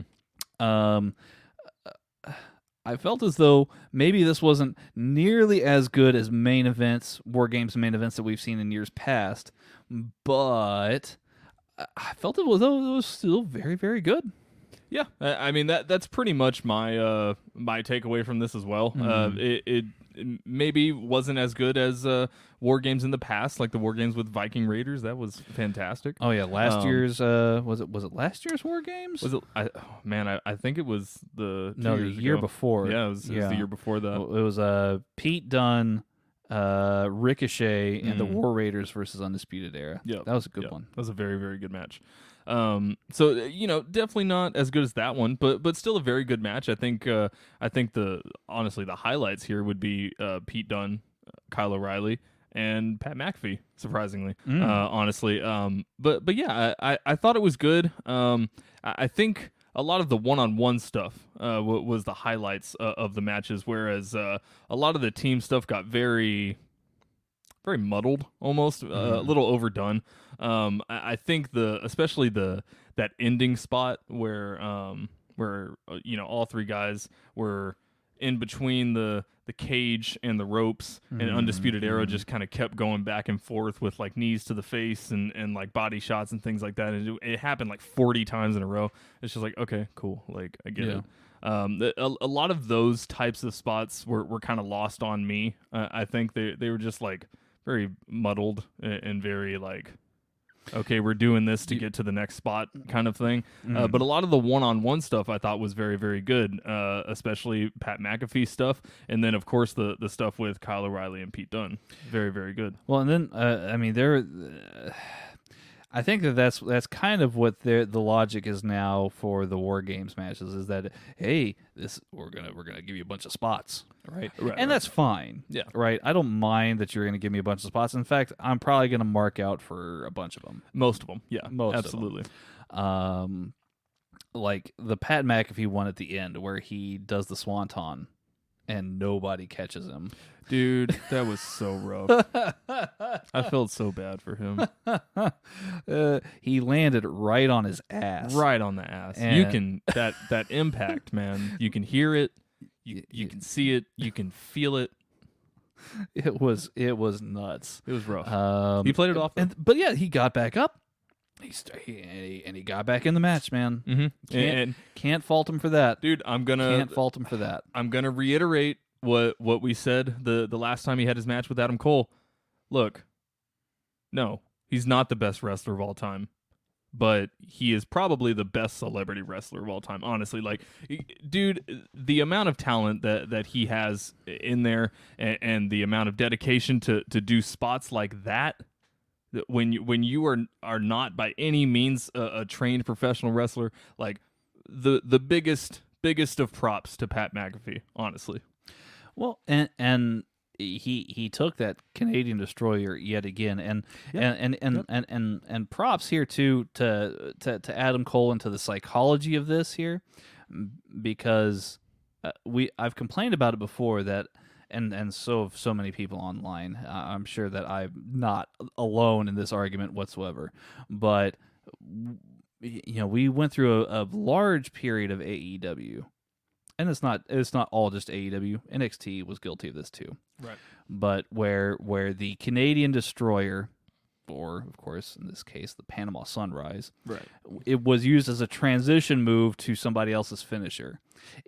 I felt as though maybe this wasn't nearly as good as War Games main events that we've seen in years past, but I felt it was still very, very good. Yeah, I mean that's pretty much my my takeaway from this as well. It maybe wasn't as good as War Games in the past, like the War Games with Viking Raiders. That was fantastic. Oh yeah, last year's was it last year's War Games? Was it? I think it was the year before. Yeah, it was the year before that. It was Pete Dunne, Ricochet, and the War Raiders versus Undisputed Era. Yeah, that was a good one. That was a very, very good match. So definitely not as good as that one, but still a very good match. I think honestly the highlights here would be Pete Dunne, Kyle O'Reilly, and Pat McAfee, surprisingly, honestly. But yeah, I thought it was good. I think a lot of the one-on-one stuff was the highlights of the matches, whereas a lot of the team stuff got very muddled, almost a little overdone. I think especially that ending spot where all three guys were in between the cage and the ropes, and Undisputed Era just kind of kept going back and forth with like knees to the face and like body shots and things like that. And it happened like 40 times in a row. It's just like, okay, cool. Like, I get it. A lot of those types of spots were kind of lost on me. I think they were just like very muddled and very like, okay, we're doing this to get to the next spot kind of thing. But a lot of the one-on-one stuff I thought was very, very good, especially Pat McAfee stuff. And then, of course, the stuff with Kyle O'Reilly and Pete Dunne. Very, very good. Well, and then, I mean, I think that's kind of what the logic is now for the War Games matches, is that, hey, we're gonna give you a bunch of spots, right? And that's fine. Yeah. Right. I don't mind that you're gonna give me a bunch of spots. In fact, I'm probably gonna mark out for a bunch of them. Most of them. Yeah. Absolutely. Like the Pat McAfee one at the end where he does the swanton and nobody catches him. Dude, that was so rough. I felt so bad for him. He landed right on his ass. Right on the ass. And you can that impact, man. You can hear it. You can see it. You can feel it. It was nuts. It was rough. He played it off, but yeah, he got back up. He got back in the match, man. Mm-hmm. Can't fault him for that, dude. Can't fault him for that. I'm gonna reiterate what we said the last time he had his match with Adam Cole. Look, no, he's not the best wrestler of all time, but he is probably the best celebrity wrestler of all time. Honestly, like, dude, the amount of talent that he has in there, and the amount of dedication to do spots like that. When you are not by any means a trained professional wrestler, like the biggest of props to Pat McAfee, honestly. Well, and he took that Canadian Destroyer yet again, and props here too to Adam Cole and to the psychology of this here, because I've complained about it before that. And so have so many people online. I'm sure that I'm not alone in this argument whatsoever. But we went through a large period of AEW, and it's not all just AEW. NXT was guilty of this too, right? But where the Canadian Destroyer, or of course in this case the Panama Sunrise, right, it was used as a transition move to somebody else's finisher.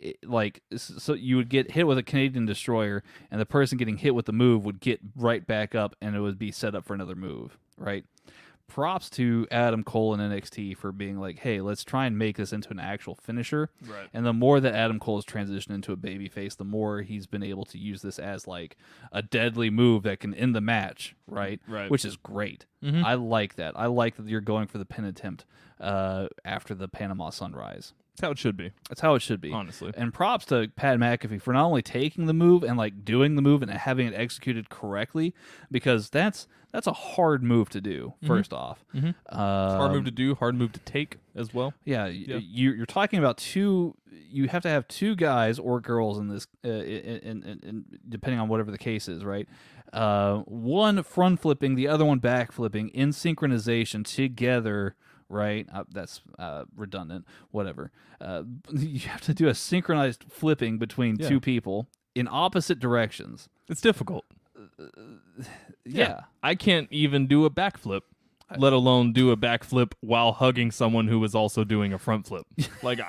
So you would get hit with a Canadian Destroyer, and the person getting hit with the move would get right back up, and it would be set up for another move, right? Props to Adam Cole and NXT for being like, hey, let's try and make this into an actual finisher. Right. And the more that Adam Cole has transitioned into a babyface, the more he's been able to use this as like a deadly move that can end the match, right? Right. Which is great. Mm-hmm. I like that. I like that you're going for the pin attempt after the Panama Sunrise. That's how it should be. That's how it should be, honestly. And props to Pat McAfee for not only taking the move and like doing the move and having it executed correctly, because that's a hard move to do. First off, hard move to do, hard move to take as well. Yeah, you're talking about two. You have to have two guys or girls in this, in depending on whatever the case is, right? One front flipping, the other one back flipping in synchronization together. Right, that's redundant. Whatever. You have to do a synchronized flipping between two people in opposite directions. It's difficult. Yeah, I can't even do a backflip, let alone do a backflip while hugging someone who is also doing a front flip. Like,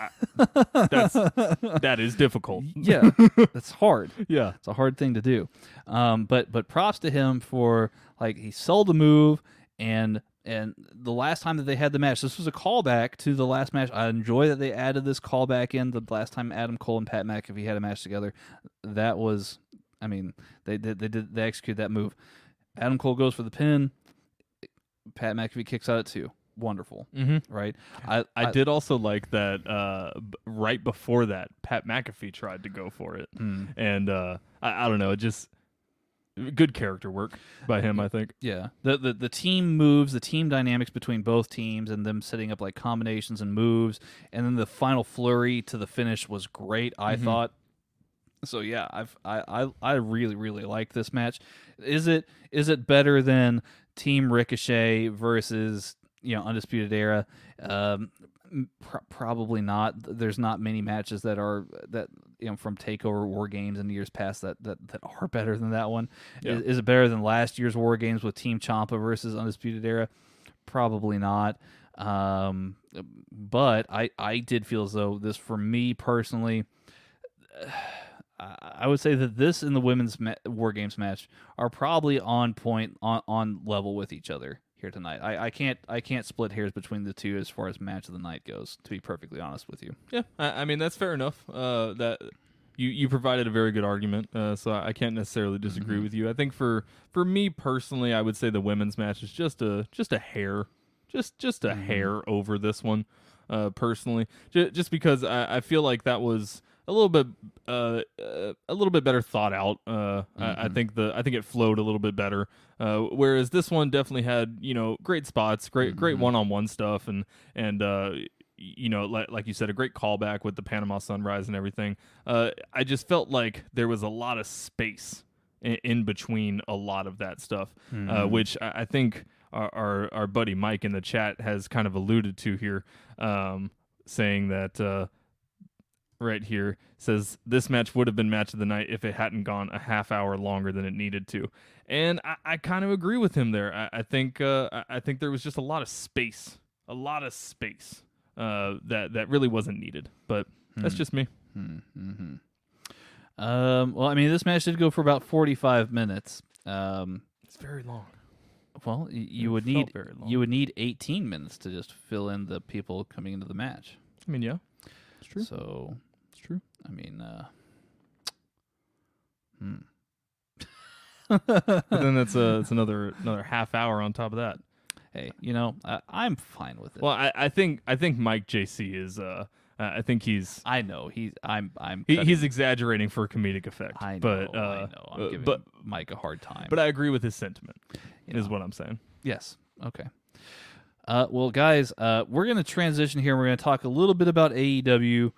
that is difficult. Yeah, that's hard. Yeah, it's a hard thing to do. But props to him for, like, he sold the move. And the last time that they had the match, this was a callback to the last match. I enjoy that they added this callback in the last time Adam Cole and Pat McAfee had a match together. That was, I mean, they executed that move. Adam Cole goes for the pin. Pat McAfee kicks out at 2. Wonderful, right? I did also like that. Right before that, Pat McAfee tried to go for it, and I don't know, it good character work by him, I think. Yeah, the team moves, the team dynamics between both teams, and them setting up like combinations and moves, and then the final flurry to the finish was great. I thought. So yeah, I really really like this match. Is it better than Team Ricochet versus Undisputed Era? Probably not. There's not many matches that are from Takeover War Games in years past that are better than that one. Yeah. Is it better than last year's War Games with Team Ciampa versus Undisputed Era? Probably not. But I did feel as though this, for me personally, I would say that this and the women's War Games match are probably on point, on level with each other here tonight. I can't split hairs between the two as far as match of the night goes, to be perfectly honest with you. Yeah, I mean that's fair enough. That you provided a very good argument, so I can't necessarily disagree with you. I think for me personally, I would say the women's match is just a hair, just a hair over this one. Personally, just because I feel like that was a little bit better thought out. I think it flowed a little bit better. Whereas this one definitely had great spots, great one-on-one stuff, and like you said, a great callback with the Panama Sunrise and everything. I just felt like there was a lot of space in between a lot of that stuff, which I think our buddy Mike in the chat has kind of alluded to here, saying that. Right here says this match would have been match of the night if it hadn't gone a half hour longer than it needed to, and I kind of agree with him there. I think there was just a lot of space that really wasn't needed, but that's just me. Well, I mean, this match did go for about 45 minutes. It's very long. Well, you would need 18 minutes to just fill in the people coming into the match. I mean, yeah, it's true. So. True. I mean, but then it's another half hour on top of that. Hey, I'm fine with it. Well, I think Mike JC is I think he's. I know I'm. He's exaggerating for comedic effect. I know. But I know. I'm giving Mike a hard time. But I agree with his sentiment. Is what I'm saying. Yes. Okay. Well, guys, we're gonna transition here. We're gonna talk a little bit about AEW.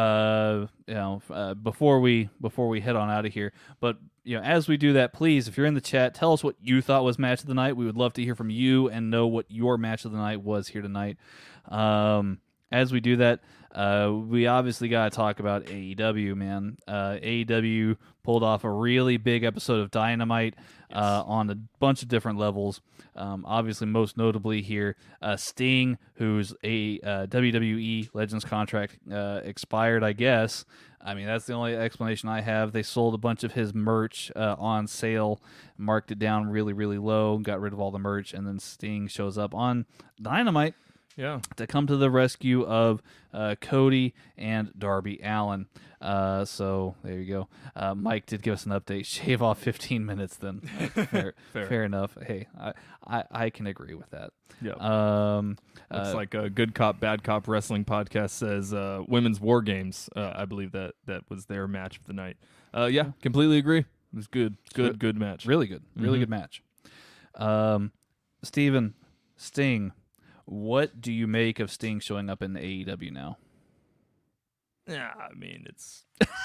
Before we head on out of here, but as we do that, please, if you're in the chat, tell us what you thought was match of the night. We would love to hear from you and know what your match of the night was here tonight. As we do that, we obviously got to talk about AEW, man. AEW pulled off a really big episode of Dynamite on a bunch of different levels. Obviously, most notably here, Sting, whose WWE Legends contract expired, I guess. I mean, that's the only explanation I have. They sold a bunch of his merch on sale, marked it down really, really low, got rid of all the merch, and then Sting shows up on Dynamite. Yeah, to come to the rescue of Cody and Darby Allin. So there you go. Mike did give us an update. Shave off 15 minutes then. Fair enough. Hey, I can agree with that. Yeah. Looks like a Good Cop, Bad Cop Wrestling podcast says Women's War Games. I believe that was their match of the night. Yeah, completely agree. It was good. Good match. Really good. Really good match. Steven, Sting. What do you make of Sting showing up in the AEW now? Yeah, I mean, it's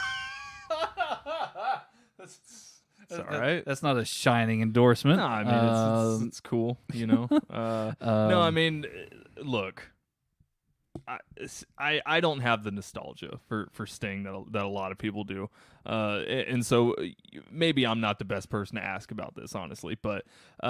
all right. That's not a shining endorsement. No, I mean, it's cool, No, I mean, look, I don't have the nostalgia for Sting that a lot of people do, and so maybe I'm not the best person to ask about this, honestly, but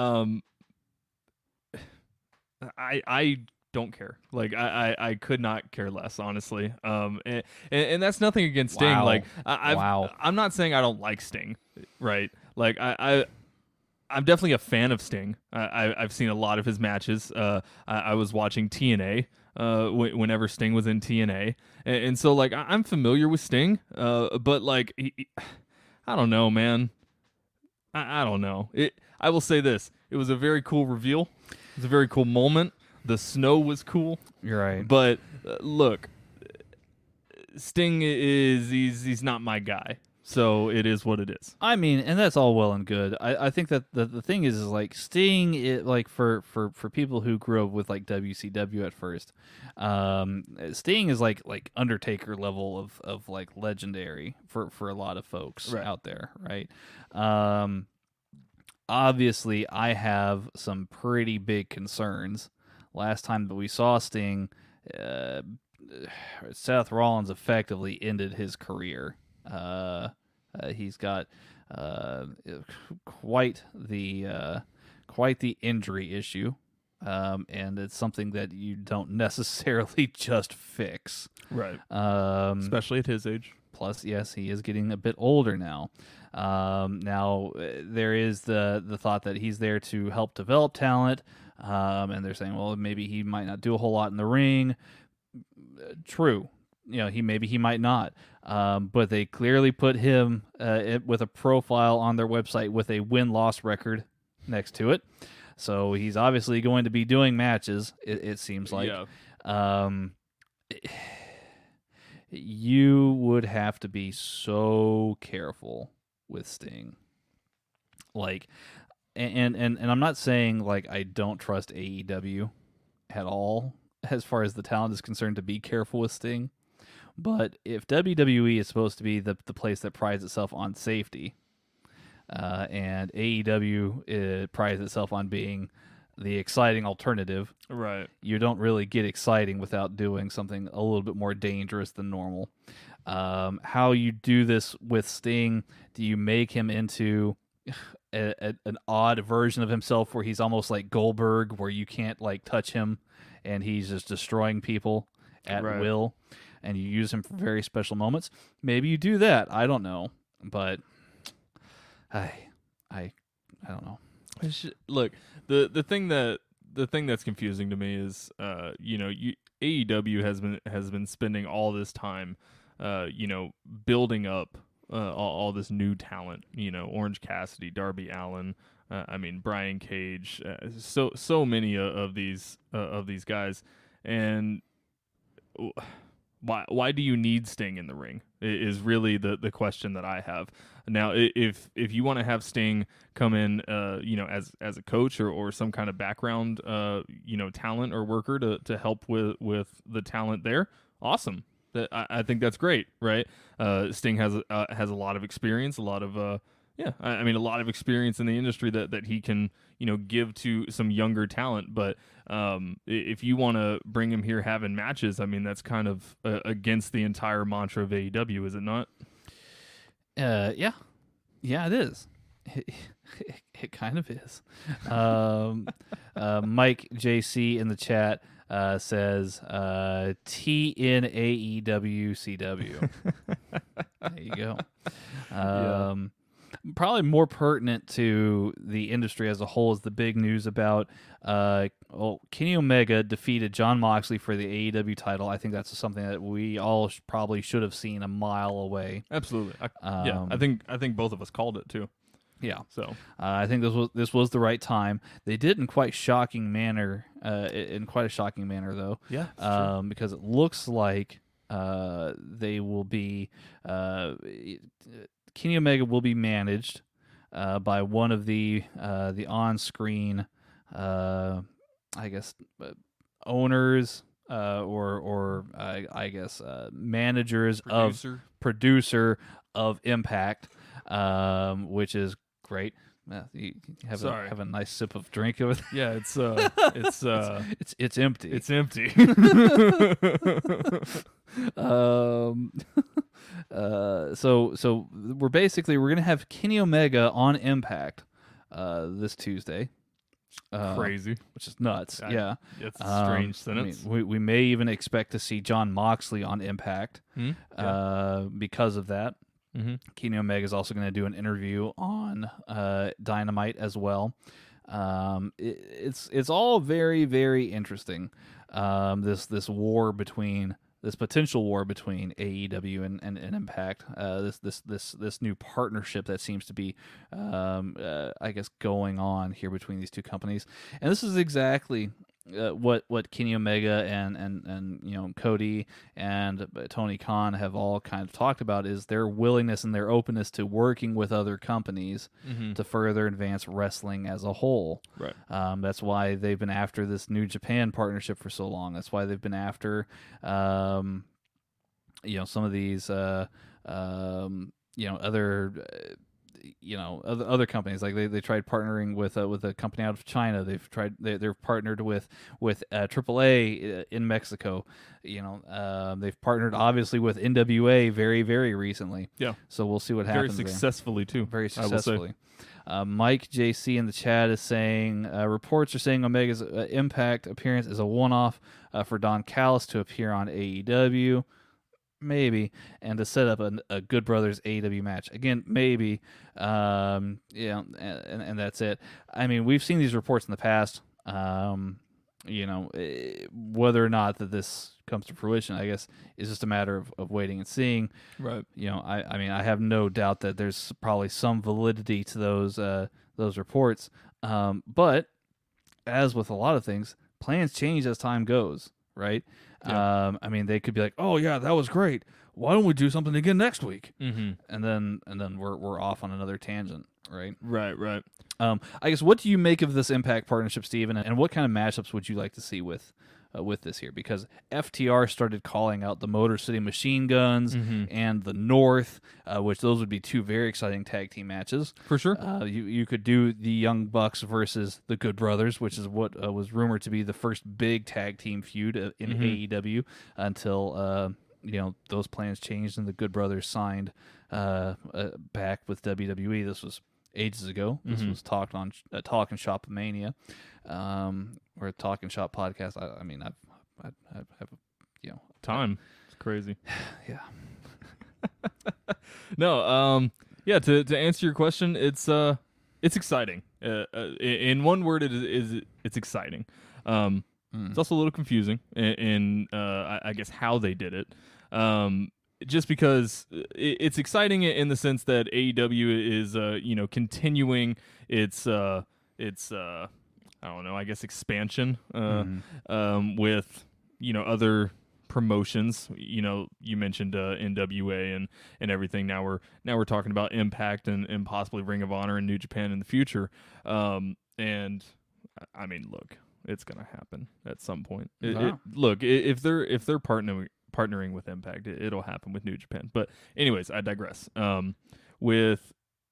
I don't care. Like I could not care less, honestly. And that's nothing against Sting. Wow. Like Wow. I'm not saying I don't like Sting, right? Like I'm definitely a fan of Sting. I've seen a lot of his matches. I was watching TNA whenever Sting was in TNA, and so like I'm familiar with Sting. But like I don't know, man. I don't know. I will say this: it was a very cool reveal. It was a very cool moment. The snow was cool. You're right. But look, Sting he's not my guy. So it is what it is. I mean, and that's all well and good. I think that the thing is like Sting, it like for people who grew up with like WCW at first, Sting is like Undertaker level of like legendary for a lot of folks out there, right? Obviously, I have some pretty big concerns. Last time that we saw Sting, Seth Rollins effectively ended his career. He's got quite the injury issue, and it's something that you don't necessarily just fix. Right. Especially at his age. Plus, yes, he is getting a bit older now. Now there is the thought that he's there to help develop talent, and they're saying, well, maybe he might not do a whole lot in the ring. True. He might not, but they clearly put him with a profile on their website with a win-loss record next to it. So he's obviously going to be doing matches. It seems like. Yeah. You would have to be so careful with Sting. Like, and I'm not saying like I don't trust AEW at all as far as the talent is concerned to be careful with Sting. But if WWE is supposed to be the place that prides itself on safety, and AEW prides itself on being the exciting alternative, right? You don't really get exciting without doing something a little bit more dangerous than normal. How you do this with Sting? Do you make him into an odd version of himself where he's almost like Goldberg, where you can't like touch him and he's just destroying people at will, and you use him for very special moments? Maybe you do that. I don't know, but I don't know. Look, the thing that's confusing to me is, AEW has been spending all this time, building up all this new talent. Orange Cassidy, Darby Allin, Brian Cage, so many of these guys, and why do you need Sting in the ring is really the question that I have. Now, if you want to have Sting come in, as a coach or some kind of background, talent or worker to help with the talent there, awesome. I think that's great, right? Sting has a lot of experience, a lot of a lot of experience in the industry that he can give to some younger talent. But if you want to bring him here having matches, that's kind of against the entire mantra of AEW, is it not? Yeah, it is. It kind of is. Mike JC in the chat says TNAEWCW. There you go. Probably more pertinent to the industry as a whole is the big news about Kenny Omega defeated Jon Moxley for the AEW title. I think that's something that we all probably should have seen a mile away. Absolutely. I think both of us called it too. Yeah. So I think this was the right time. They did in quite a shocking manner though. Yeah. Because it looks like they will be Kenny Omega will be managed by one of the on-screen, owners or managers producer of Impact, which is great. You have a nice sip of drink over there. Yeah, it's empty. It's empty. So we're gonna have Kenny Omega on Impact this Tuesday. Crazy, which is nuts. Yeah, it's a strange sentence. We may even expect to see Jon Moxley on Impact because of that. Mm-hmm. Kenny Omega is also going to do an interview on Dynamite as well. It's all very, very interesting. This potential war between AEW and Impact. This new partnership that seems to be going on here between these two companies. And this is exactly what Kenny Omega and Cody and Tony Khan have all kind of talked about is their willingness and their openness to working with other companies to further advance wrestling as a whole. Right. That's why they've been after this New Japan partnership for so long. That's why they've been after some of these other companies. Like they tried partnering with a company out of China. They're partnered with AAA in Mexico. They've partnered obviously with NWA very, very recently. Yeah. So we'll see what happens. Very successfully there. too. Very successfully. Mike JC in the chat is saying reports are saying Omega's Impact appearance is a one-off for Don Callis to appear on AEW. Maybe, and to set up a Good Brothers AEW match again, maybe, and that's it. I mean, we've seen these reports in the past. Whether or not that this comes to fruition, I guess, is just a matter of waiting and seeing. Right. I have no doubt that there's probably some validity to those reports. But as with a lot of things, plans change as time goes. Right. Yeah. They could be like, "Oh yeah, that was great. Why don't we do something again next week?" Mm-hmm. And then we're off on another tangent, right? Right. I guess, what do you make of this Impact partnership, Steven, and what kind of matchups would you like to see with this here? Because FTR started calling out the Motor City Machine Guns and the North, which those would be two very exciting tag team matches. For sure. You could do the Young Bucks versus the Good Brothers, which is what was rumored to be the first big tag team feud in AEW until those plans changed and the Good Brothers signed back with WWE. This was ages ago. This was talked on Talking Shop Mania, or a Talking Shop podcast. I have time. It's crazy. Yeah. No. Yeah. To answer your question, it's exciting. In one word, it's exciting. It's also a little confusing in I guess how they did it. Just because it's exciting in the sense that AEW is continuing its I don't know, I guess expansion with other promotions. You mentioned NWA and everything. Now we're talking about Impact and possibly Ring of Honor and New Japan in the future. And I mean, look, it's gonna happen at some point. Look, if they're partnering with Impact, it'll happen with New Japan. But anyways, I digress. With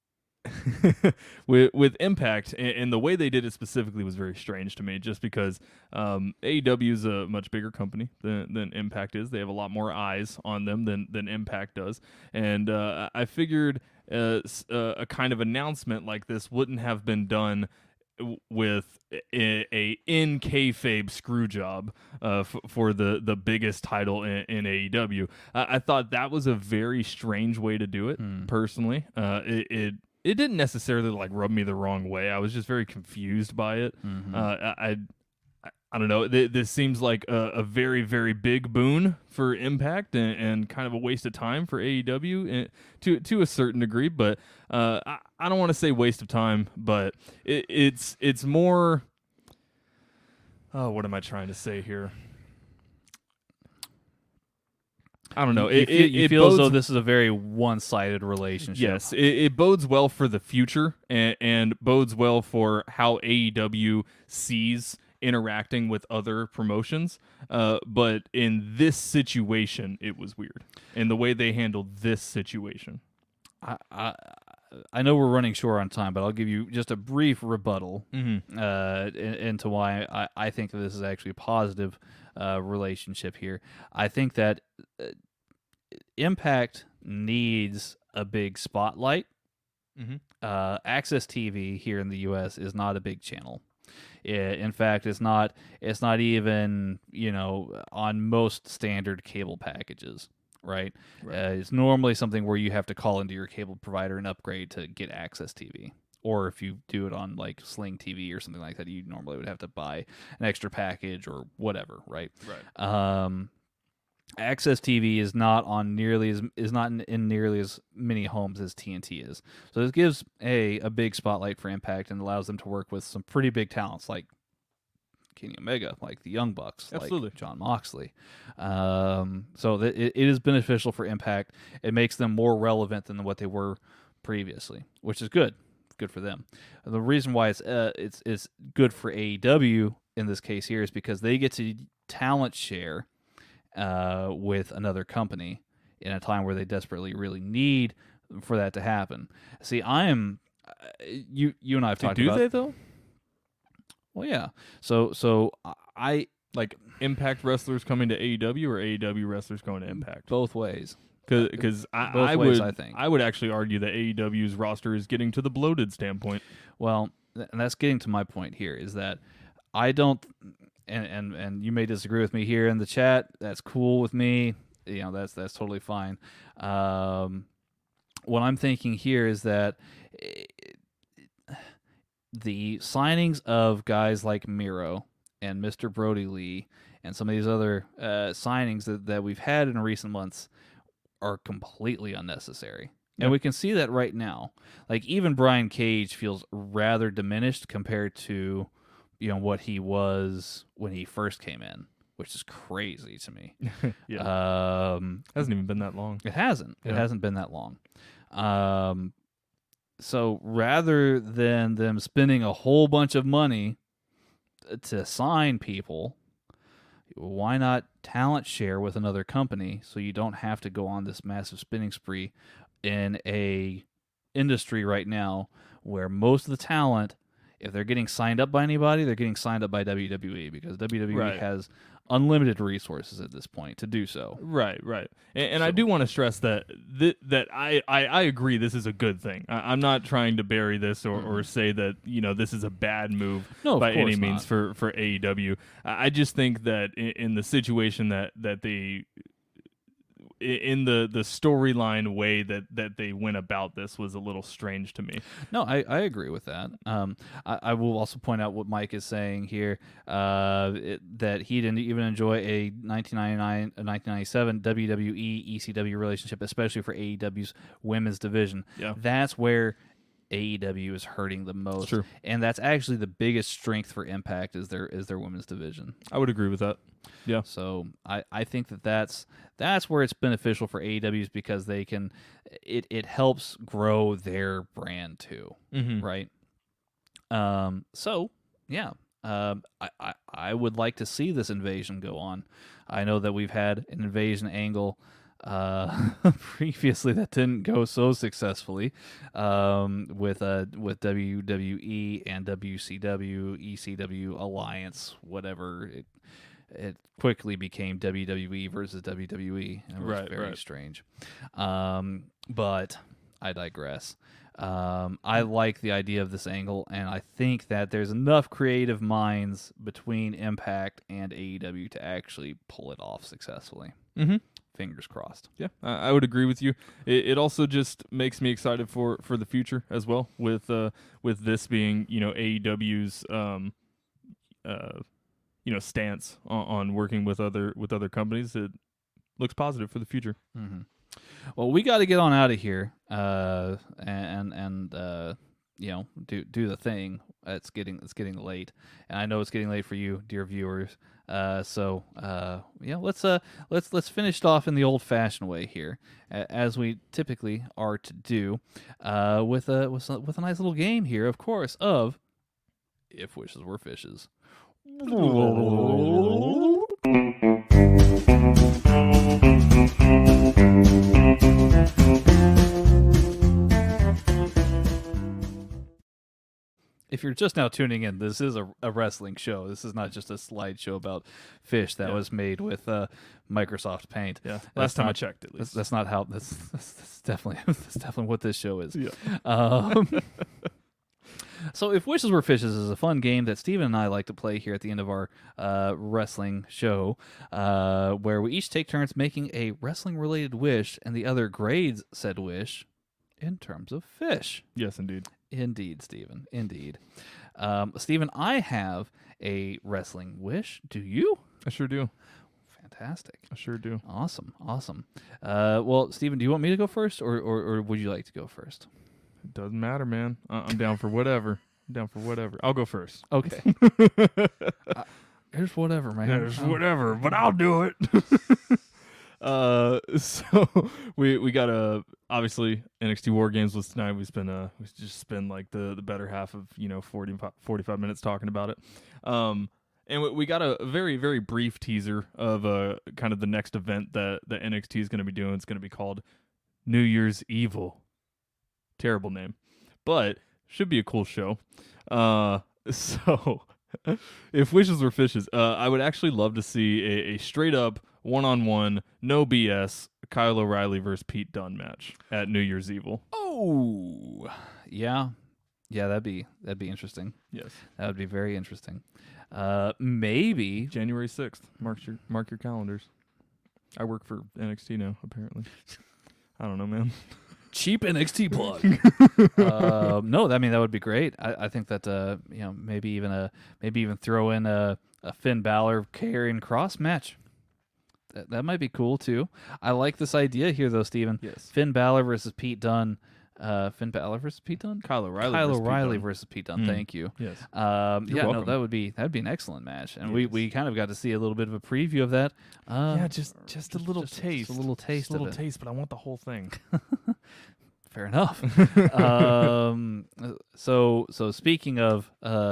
with Impact and the way they did it specifically was very strange to me, just because AEW is a much bigger company than Impact is. They have a lot more eyes on them than Impact does, and I figured a kind of announcement like this wouldn't have been done with a in kayfabe screw job for the biggest title in AEW. I thought that was a very strange way to do it. Personally, it didn't necessarily like rub me the wrong way. I was just very confused by it. I don't know. This seems like a very, very big boon for Impact and kind of a waste of time for AEW to a certain degree. But I don't want to say waste of time, but it's more. Oh, what am I trying to say here? I don't know. You feel as though this is a very one-sided relationship. Yes, it bodes well for the future and bodes well for how AEW sees interacting with other promotions, but in this situation it was weird, and the way they handled this situation. I know we're running short on time, but I'll give you just a brief rebuttal into why I think that this is actually a positive relationship here. I think that Impact needs a big spotlight. Access TV here in the U.S. is not a big channel. In fact, it's not even on most standard cable packages, right? It's normally something where you have to call into your cable provider and upgrade to get Access TV, or if you do it on like Sling TV or something like that, you normally would have to buy an extra package or whatever, right? Access TV is not in nearly as many homes as TNT is. So this gives a big spotlight for Impact and allows them to work with some pretty big talents like Kenny Omega, like the Young Bucks, Absolutely. like Jon Moxley. So it is beneficial for Impact. It makes them more relevant than what they were previously, which is good. Good for them. The reason why it's good for AEW in this case here is because they get to talent share with another company in a time where they desperately really need for that to happen. See, I am you and I have talked about. Do they though? Well, yeah. So I like Impact wrestlers coming to AEW or AEW wrestlers going to Impact. Both ways. Because I would actually argue that AEW's roster is getting to the bloated standpoint. Well, and that's getting to my point here is that I don't, and you may disagree with me here in the chat. That's cool with me. You know, that's totally fine. What I'm thinking here is that the signings of guys like Miro and Mr. Brody Lee and some of these other signings that we've had in recent months are completely unnecessary. And we can see that right now. Like, even Brian Cage feels rather diminished compared to, you know, what he was when he first came in, which is crazy to me. Yeah. Hasn't even been that long. It hasn't. Yeah. It hasn't been that long. So rather than them spending a whole bunch of money to sign people, why not talent share with another company so you don't have to go on this massive spending spree in a industry right now where most of the talent, if they're getting signed up by anybody, they're getting signed up by WWE because WWE has unlimited resources at this point to do so. Right. And I do want to stress that I agree this is a good thing. I'm not trying to bury this or say that, you know, this is a bad move by any means for AEW. I just think that in the situation that they in the storyline way that they went about this was a little strange to me. No, I agree with that. I will also point out what Mike is saying here, that he didn't even enjoy a 1997 WWE ECW relationship, especially for AEW's women's division. Yeah. That's where AEW is hurting the most. True. And that's actually the biggest strength for Impact is their women's division. I would agree with that. Yeah. So I think that's where it's beneficial for AEWs because they can it helps grow their brand too, right? So yeah, I would like to see this invasion go on. I know that we've had an invasion angle previously that didn't go so successfully with WWE and WCW, ECW alliance, whatever. It quickly became WWE versus WWE. And it was very strange. But I digress. I like the idea of this angle, and I think that there's enough creative minds between Impact and AEW to actually pull it off successfully. Fingers crossed. Yeah, I would agree with you. It also just makes me excited for the future as well. With this being, you know, AEW's stance on working with other companies, it looks positive for the future. Well, we got to get on out of here, and you know, do the thing. It's getting late, and I know it's getting late for you, dear viewers. So let's finish it off in the old-fashioned way here, as we typically are to do, with a nice little game here, of course, of If Wishes Were Fishes. If you're just now tuning in, this is a wrestling show. This is not just a slideshow about fish that was made with Microsoft Paint. Yeah, last time I checked, at least. That's not how. That's definitely what this show is. Yeah. So If Wishes Were Fishes is a fun game that Steven and I like to play here at the end of our wrestling show, where we each take turns making a wrestling-related wish, and the other grades said wish in terms of fish. Yes, indeed. Indeed, Steven. Indeed. Steven, I have a wrestling wish. Do you? I sure do. Fantastic. I sure do. Awesome. Well, Steven, do you want me to go first, or would you like to go first? It doesn't matter, man. I'm down for whatever. I'll go first. Okay. Here's whatever, man. It's whatever, but I'll do it. So we got obviously NXT War Games was tonight. We just spent like the better half of 45 minutes talking about it. And we got a very, very brief teaser of kind of the next event that the NXT is going to be doing. It's going to be called New Year's Evil. Terrible name, but should be a cool show. So if wishes were fishes, I would actually love to see a straight up one-on-one, no BS, Kyle O'Reilly versus Pete Dunne match at New Year's Evil. Oh, yeah, that'd be interesting. Yes, that would be very interesting. Maybe January 6th. Mark your calendars. I work for NXT now, apparently. I don't know, man. Cheap NXT plug. No, I mean that would be great. I think that maybe even throw in a Finn Balor Karrion Kross match. That might be cool too. I like this idea here though, Steven. Yes. Finn Balor versus Pete Dunne. Finn Balor versus Pete Dunne? Kyle O'Reilly versus Pete Dunne. Thank you. Yes. No, welcome. that'd be an excellent match, and Yes. we kind of got to see a little bit of a preview of that. Just a little taste. Just a little taste. Just a little of it. taste, but I want the whole thing. Fair enough. So speaking of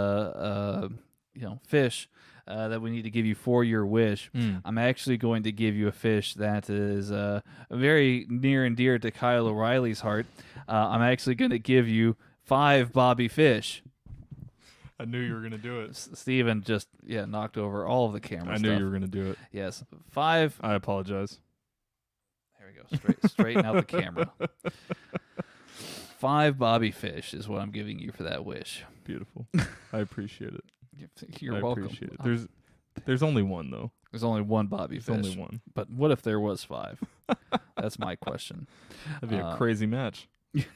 fish that we need to give you for your wish, I'm actually going to give you a fish that is very near and dear to Kyle O'Reilly's heart. I'm actually going to give you 5 Bobby Fish. I knew you were going to do it. Steven just knocked over all of the camera I stuff. knew you were going to do it. Yes, 5. I apologize. There we go. Straighten out the camera. 5 Bobby Fish is what I'm giving you for that wish. Beautiful. I appreciate it. You're I welcome. appreciate it. There's only one though. There's only one Bobby Fish. There's only one. But what if there was 5? That's my question. That'd be a crazy match.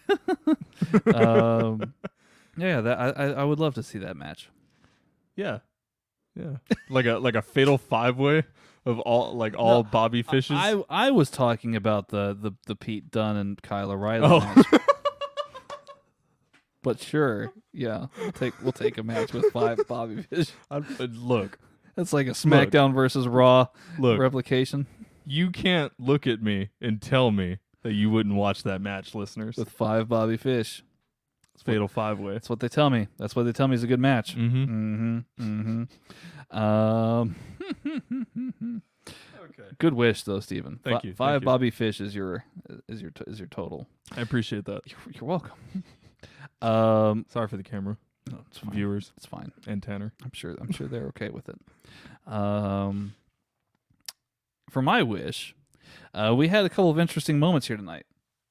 I would love to see that match. Yeah. like a fatal 5-way of all Bobby Fishes. I was talking about the Pete Dunne and Kyle O'Reilly match. But sure, yeah, we'll take a match with 5 Bobby Fish. Look, That's like a SmackDown versus Raw look. replication You can't look at me and tell me that you wouldn't watch that match, listeners. with 5 Bobby Fish. Fatal 5-way. That's what they tell me. That's what they tell me is a good match. Mm-hmm. Okay. Good wish though, Stephen. Thank you. 5 Thank you. Bobby Fish is your total. I appreciate that. You're welcome. Sorry for the camera, No, it's fine. viewers, It's fine. and Tanner. I'm sure they're okay with it. For my wish, we had a couple of interesting moments here tonight.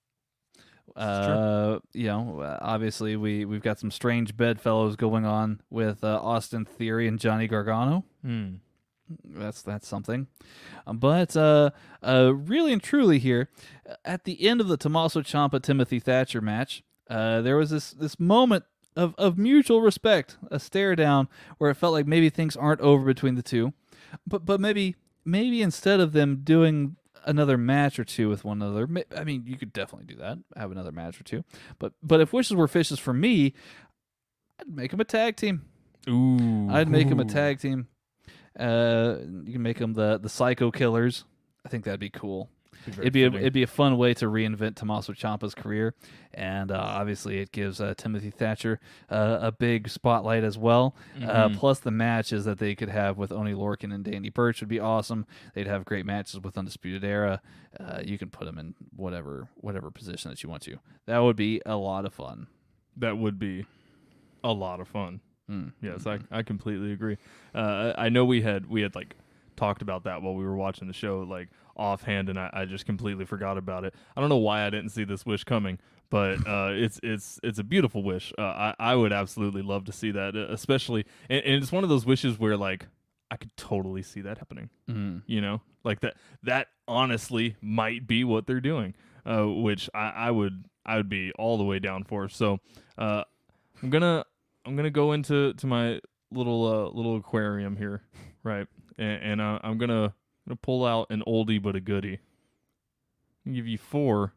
Obviously we've got some strange bedfellows going on with Austin Theory and Johnny Gargano. That's something. But really and truly here, at the end of the Tommaso Ciampa Timothy Thatcher match, there was this moment of mutual respect, a stare down where it felt like maybe things aren't over between the two, but maybe instead of them doing another match or two with one another, I mean, you could definitely do that, have another match or two, but if wishes were fishes for me, I'd make them a tag team. Ooh, I'd make them a tag team. You can make them the Psycho Killers. I think that'd be cool. It'd be a fun way to reinvent Tommaso Ciampa's career, and obviously it gives Timothy Thatcher a big spotlight as well. Plus the matches that they could have with Oney Lorcan and Danny Burch would be awesome. They'd have great matches with Undisputed Era. You can put them in whatever position that you want to. That would be a lot of fun. That would be a lot of fun. Yes, I completely agree. I know we had like talked about that while we were watching the show, like offhand, and I just completely forgot about it. I don't know why I didn't see this wish coming, but it's a beautiful wish. I would absolutely love to see that, especially, and it's one of those wishes where like I could totally see that happening. You know, like that honestly might be what they're doing, which I would be all the way down for. So I'm gonna go into my little aquarium here, right? And I'm gonna pull out an oldie but a goodie. I'll give you 4.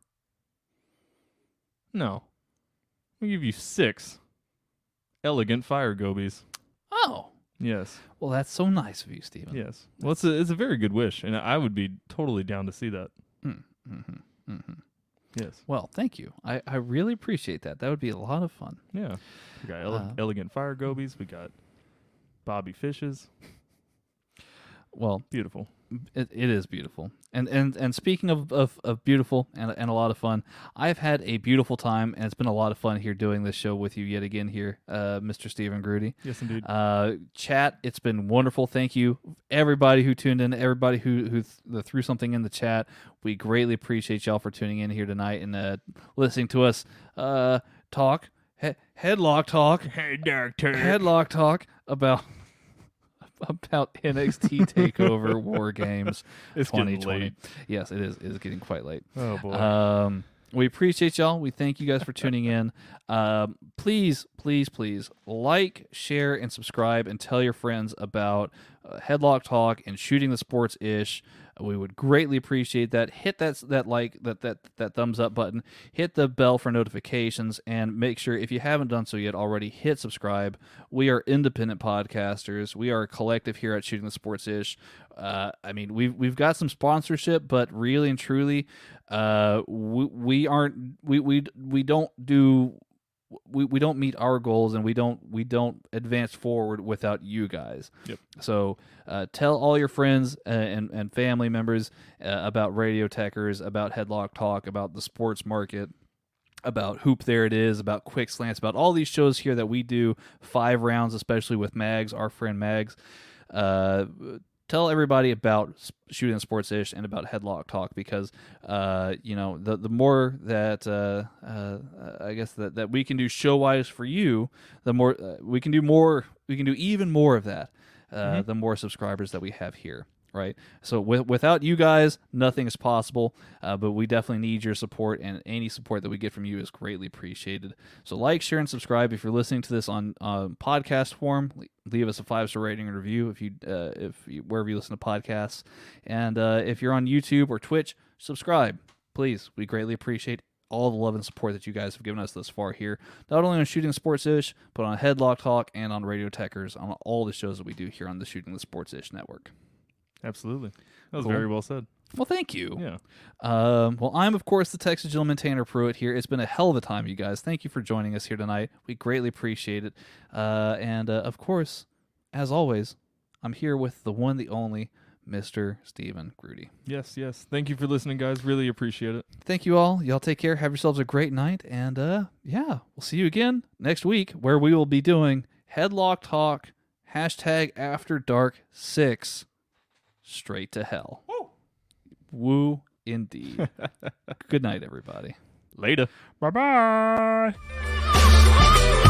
No, I'll give you 6 elegant fire gobies. Oh, Yes. Well, that's so nice of you, Stephen. Yes. Well, it's a very good wish, and I would be totally down to see that. Yes. Well, thank you. I really appreciate that. That would be a lot of fun. Yeah. We got elegant fire gobies. We got Bobby Fishes. Well, Beautiful. it is beautiful. And speaking of beautiful and a lot of fun, I've had a beautiful time, and it's been a lot of fun here doing this show with you yet again here, Mr. Stephen Grudy. Yes, indeed. Chat, it's been wonderful. Thank you, everybody who tuned in, everybody who threw something in the chat. We greatly appreciate y'all for tuning in here tonight and listening to us talk, headlock talk, headlock talk about NXT TakeOver War Games It's 2020. getting late. Yes, it is. It is getting quite late. Oh boy. We appreciate y'all. We thank you guys for tuning in. Please like, share, and subscribe, and tell your friends about Headlock Talk and Shooting the Sports Ish. We would greatly appreciate that. Hit that like, that thumbs up button. Hit the bell for notifications, and make sure, if you haven't done so yet already, hit subscribe. We are independent podcasters. We are a collective here at Shooting the Sports Ish. I mean, we've got some sponsorship, but really and truly, we don't meet our goals, and we don't advance forward without you guys. Yep. So tell all your friends and family members about Radio Techers, about Headlock Talk, about the sports market, about Hoop There It Is, about Quick Slants, about all these shows here that we do, 5 rounds, especially with Mags, our friend Mags. Tell everybody about Shooting the Sports Ish and about Headlock Talk, because the more that I guess that we can do show wise for you, the more we can do even more of that. The more subscribers that we have here, right? So without you guys, nothing is possible. But we definitely need your support, and any support that we get from you is greatly appreciated. So like, share, and subscribe. If you're listening to this on podcast form, leave us a 5-star rating and review if you wherever you listen to podcasts. And if you're on YouTube or Twitch, subscribe, please. We greatly appreciate all the love and support that you guys have given us thus far here, not only on Shooting the Sports Ish, but on Headlock Talk and on Radio Techers, on all the shows that we do here on the Shooting the Sports Ish network. Absolutely. That was Cool. very well said. Well, thank you. Yeah. Well, I'm, of course, the Texas Gentleman Tanner Pruitt here. It's been a hell of a time, you guys. Thank you for joining us here tonight. We greatly appreciate it. And of course, as always, I'm here with the one, the only, Mr. Stephen Grudy. Yes. Thank you for listening, guys. Really appreciate it. Thank you all. Y'all take care. Have yourselves a great night. And we'll see you again next week, where we will be doing Headlock Talk, #AfterDark6, straight to hell. Woo indeed. Good night, everybody. Later. Bye-bye.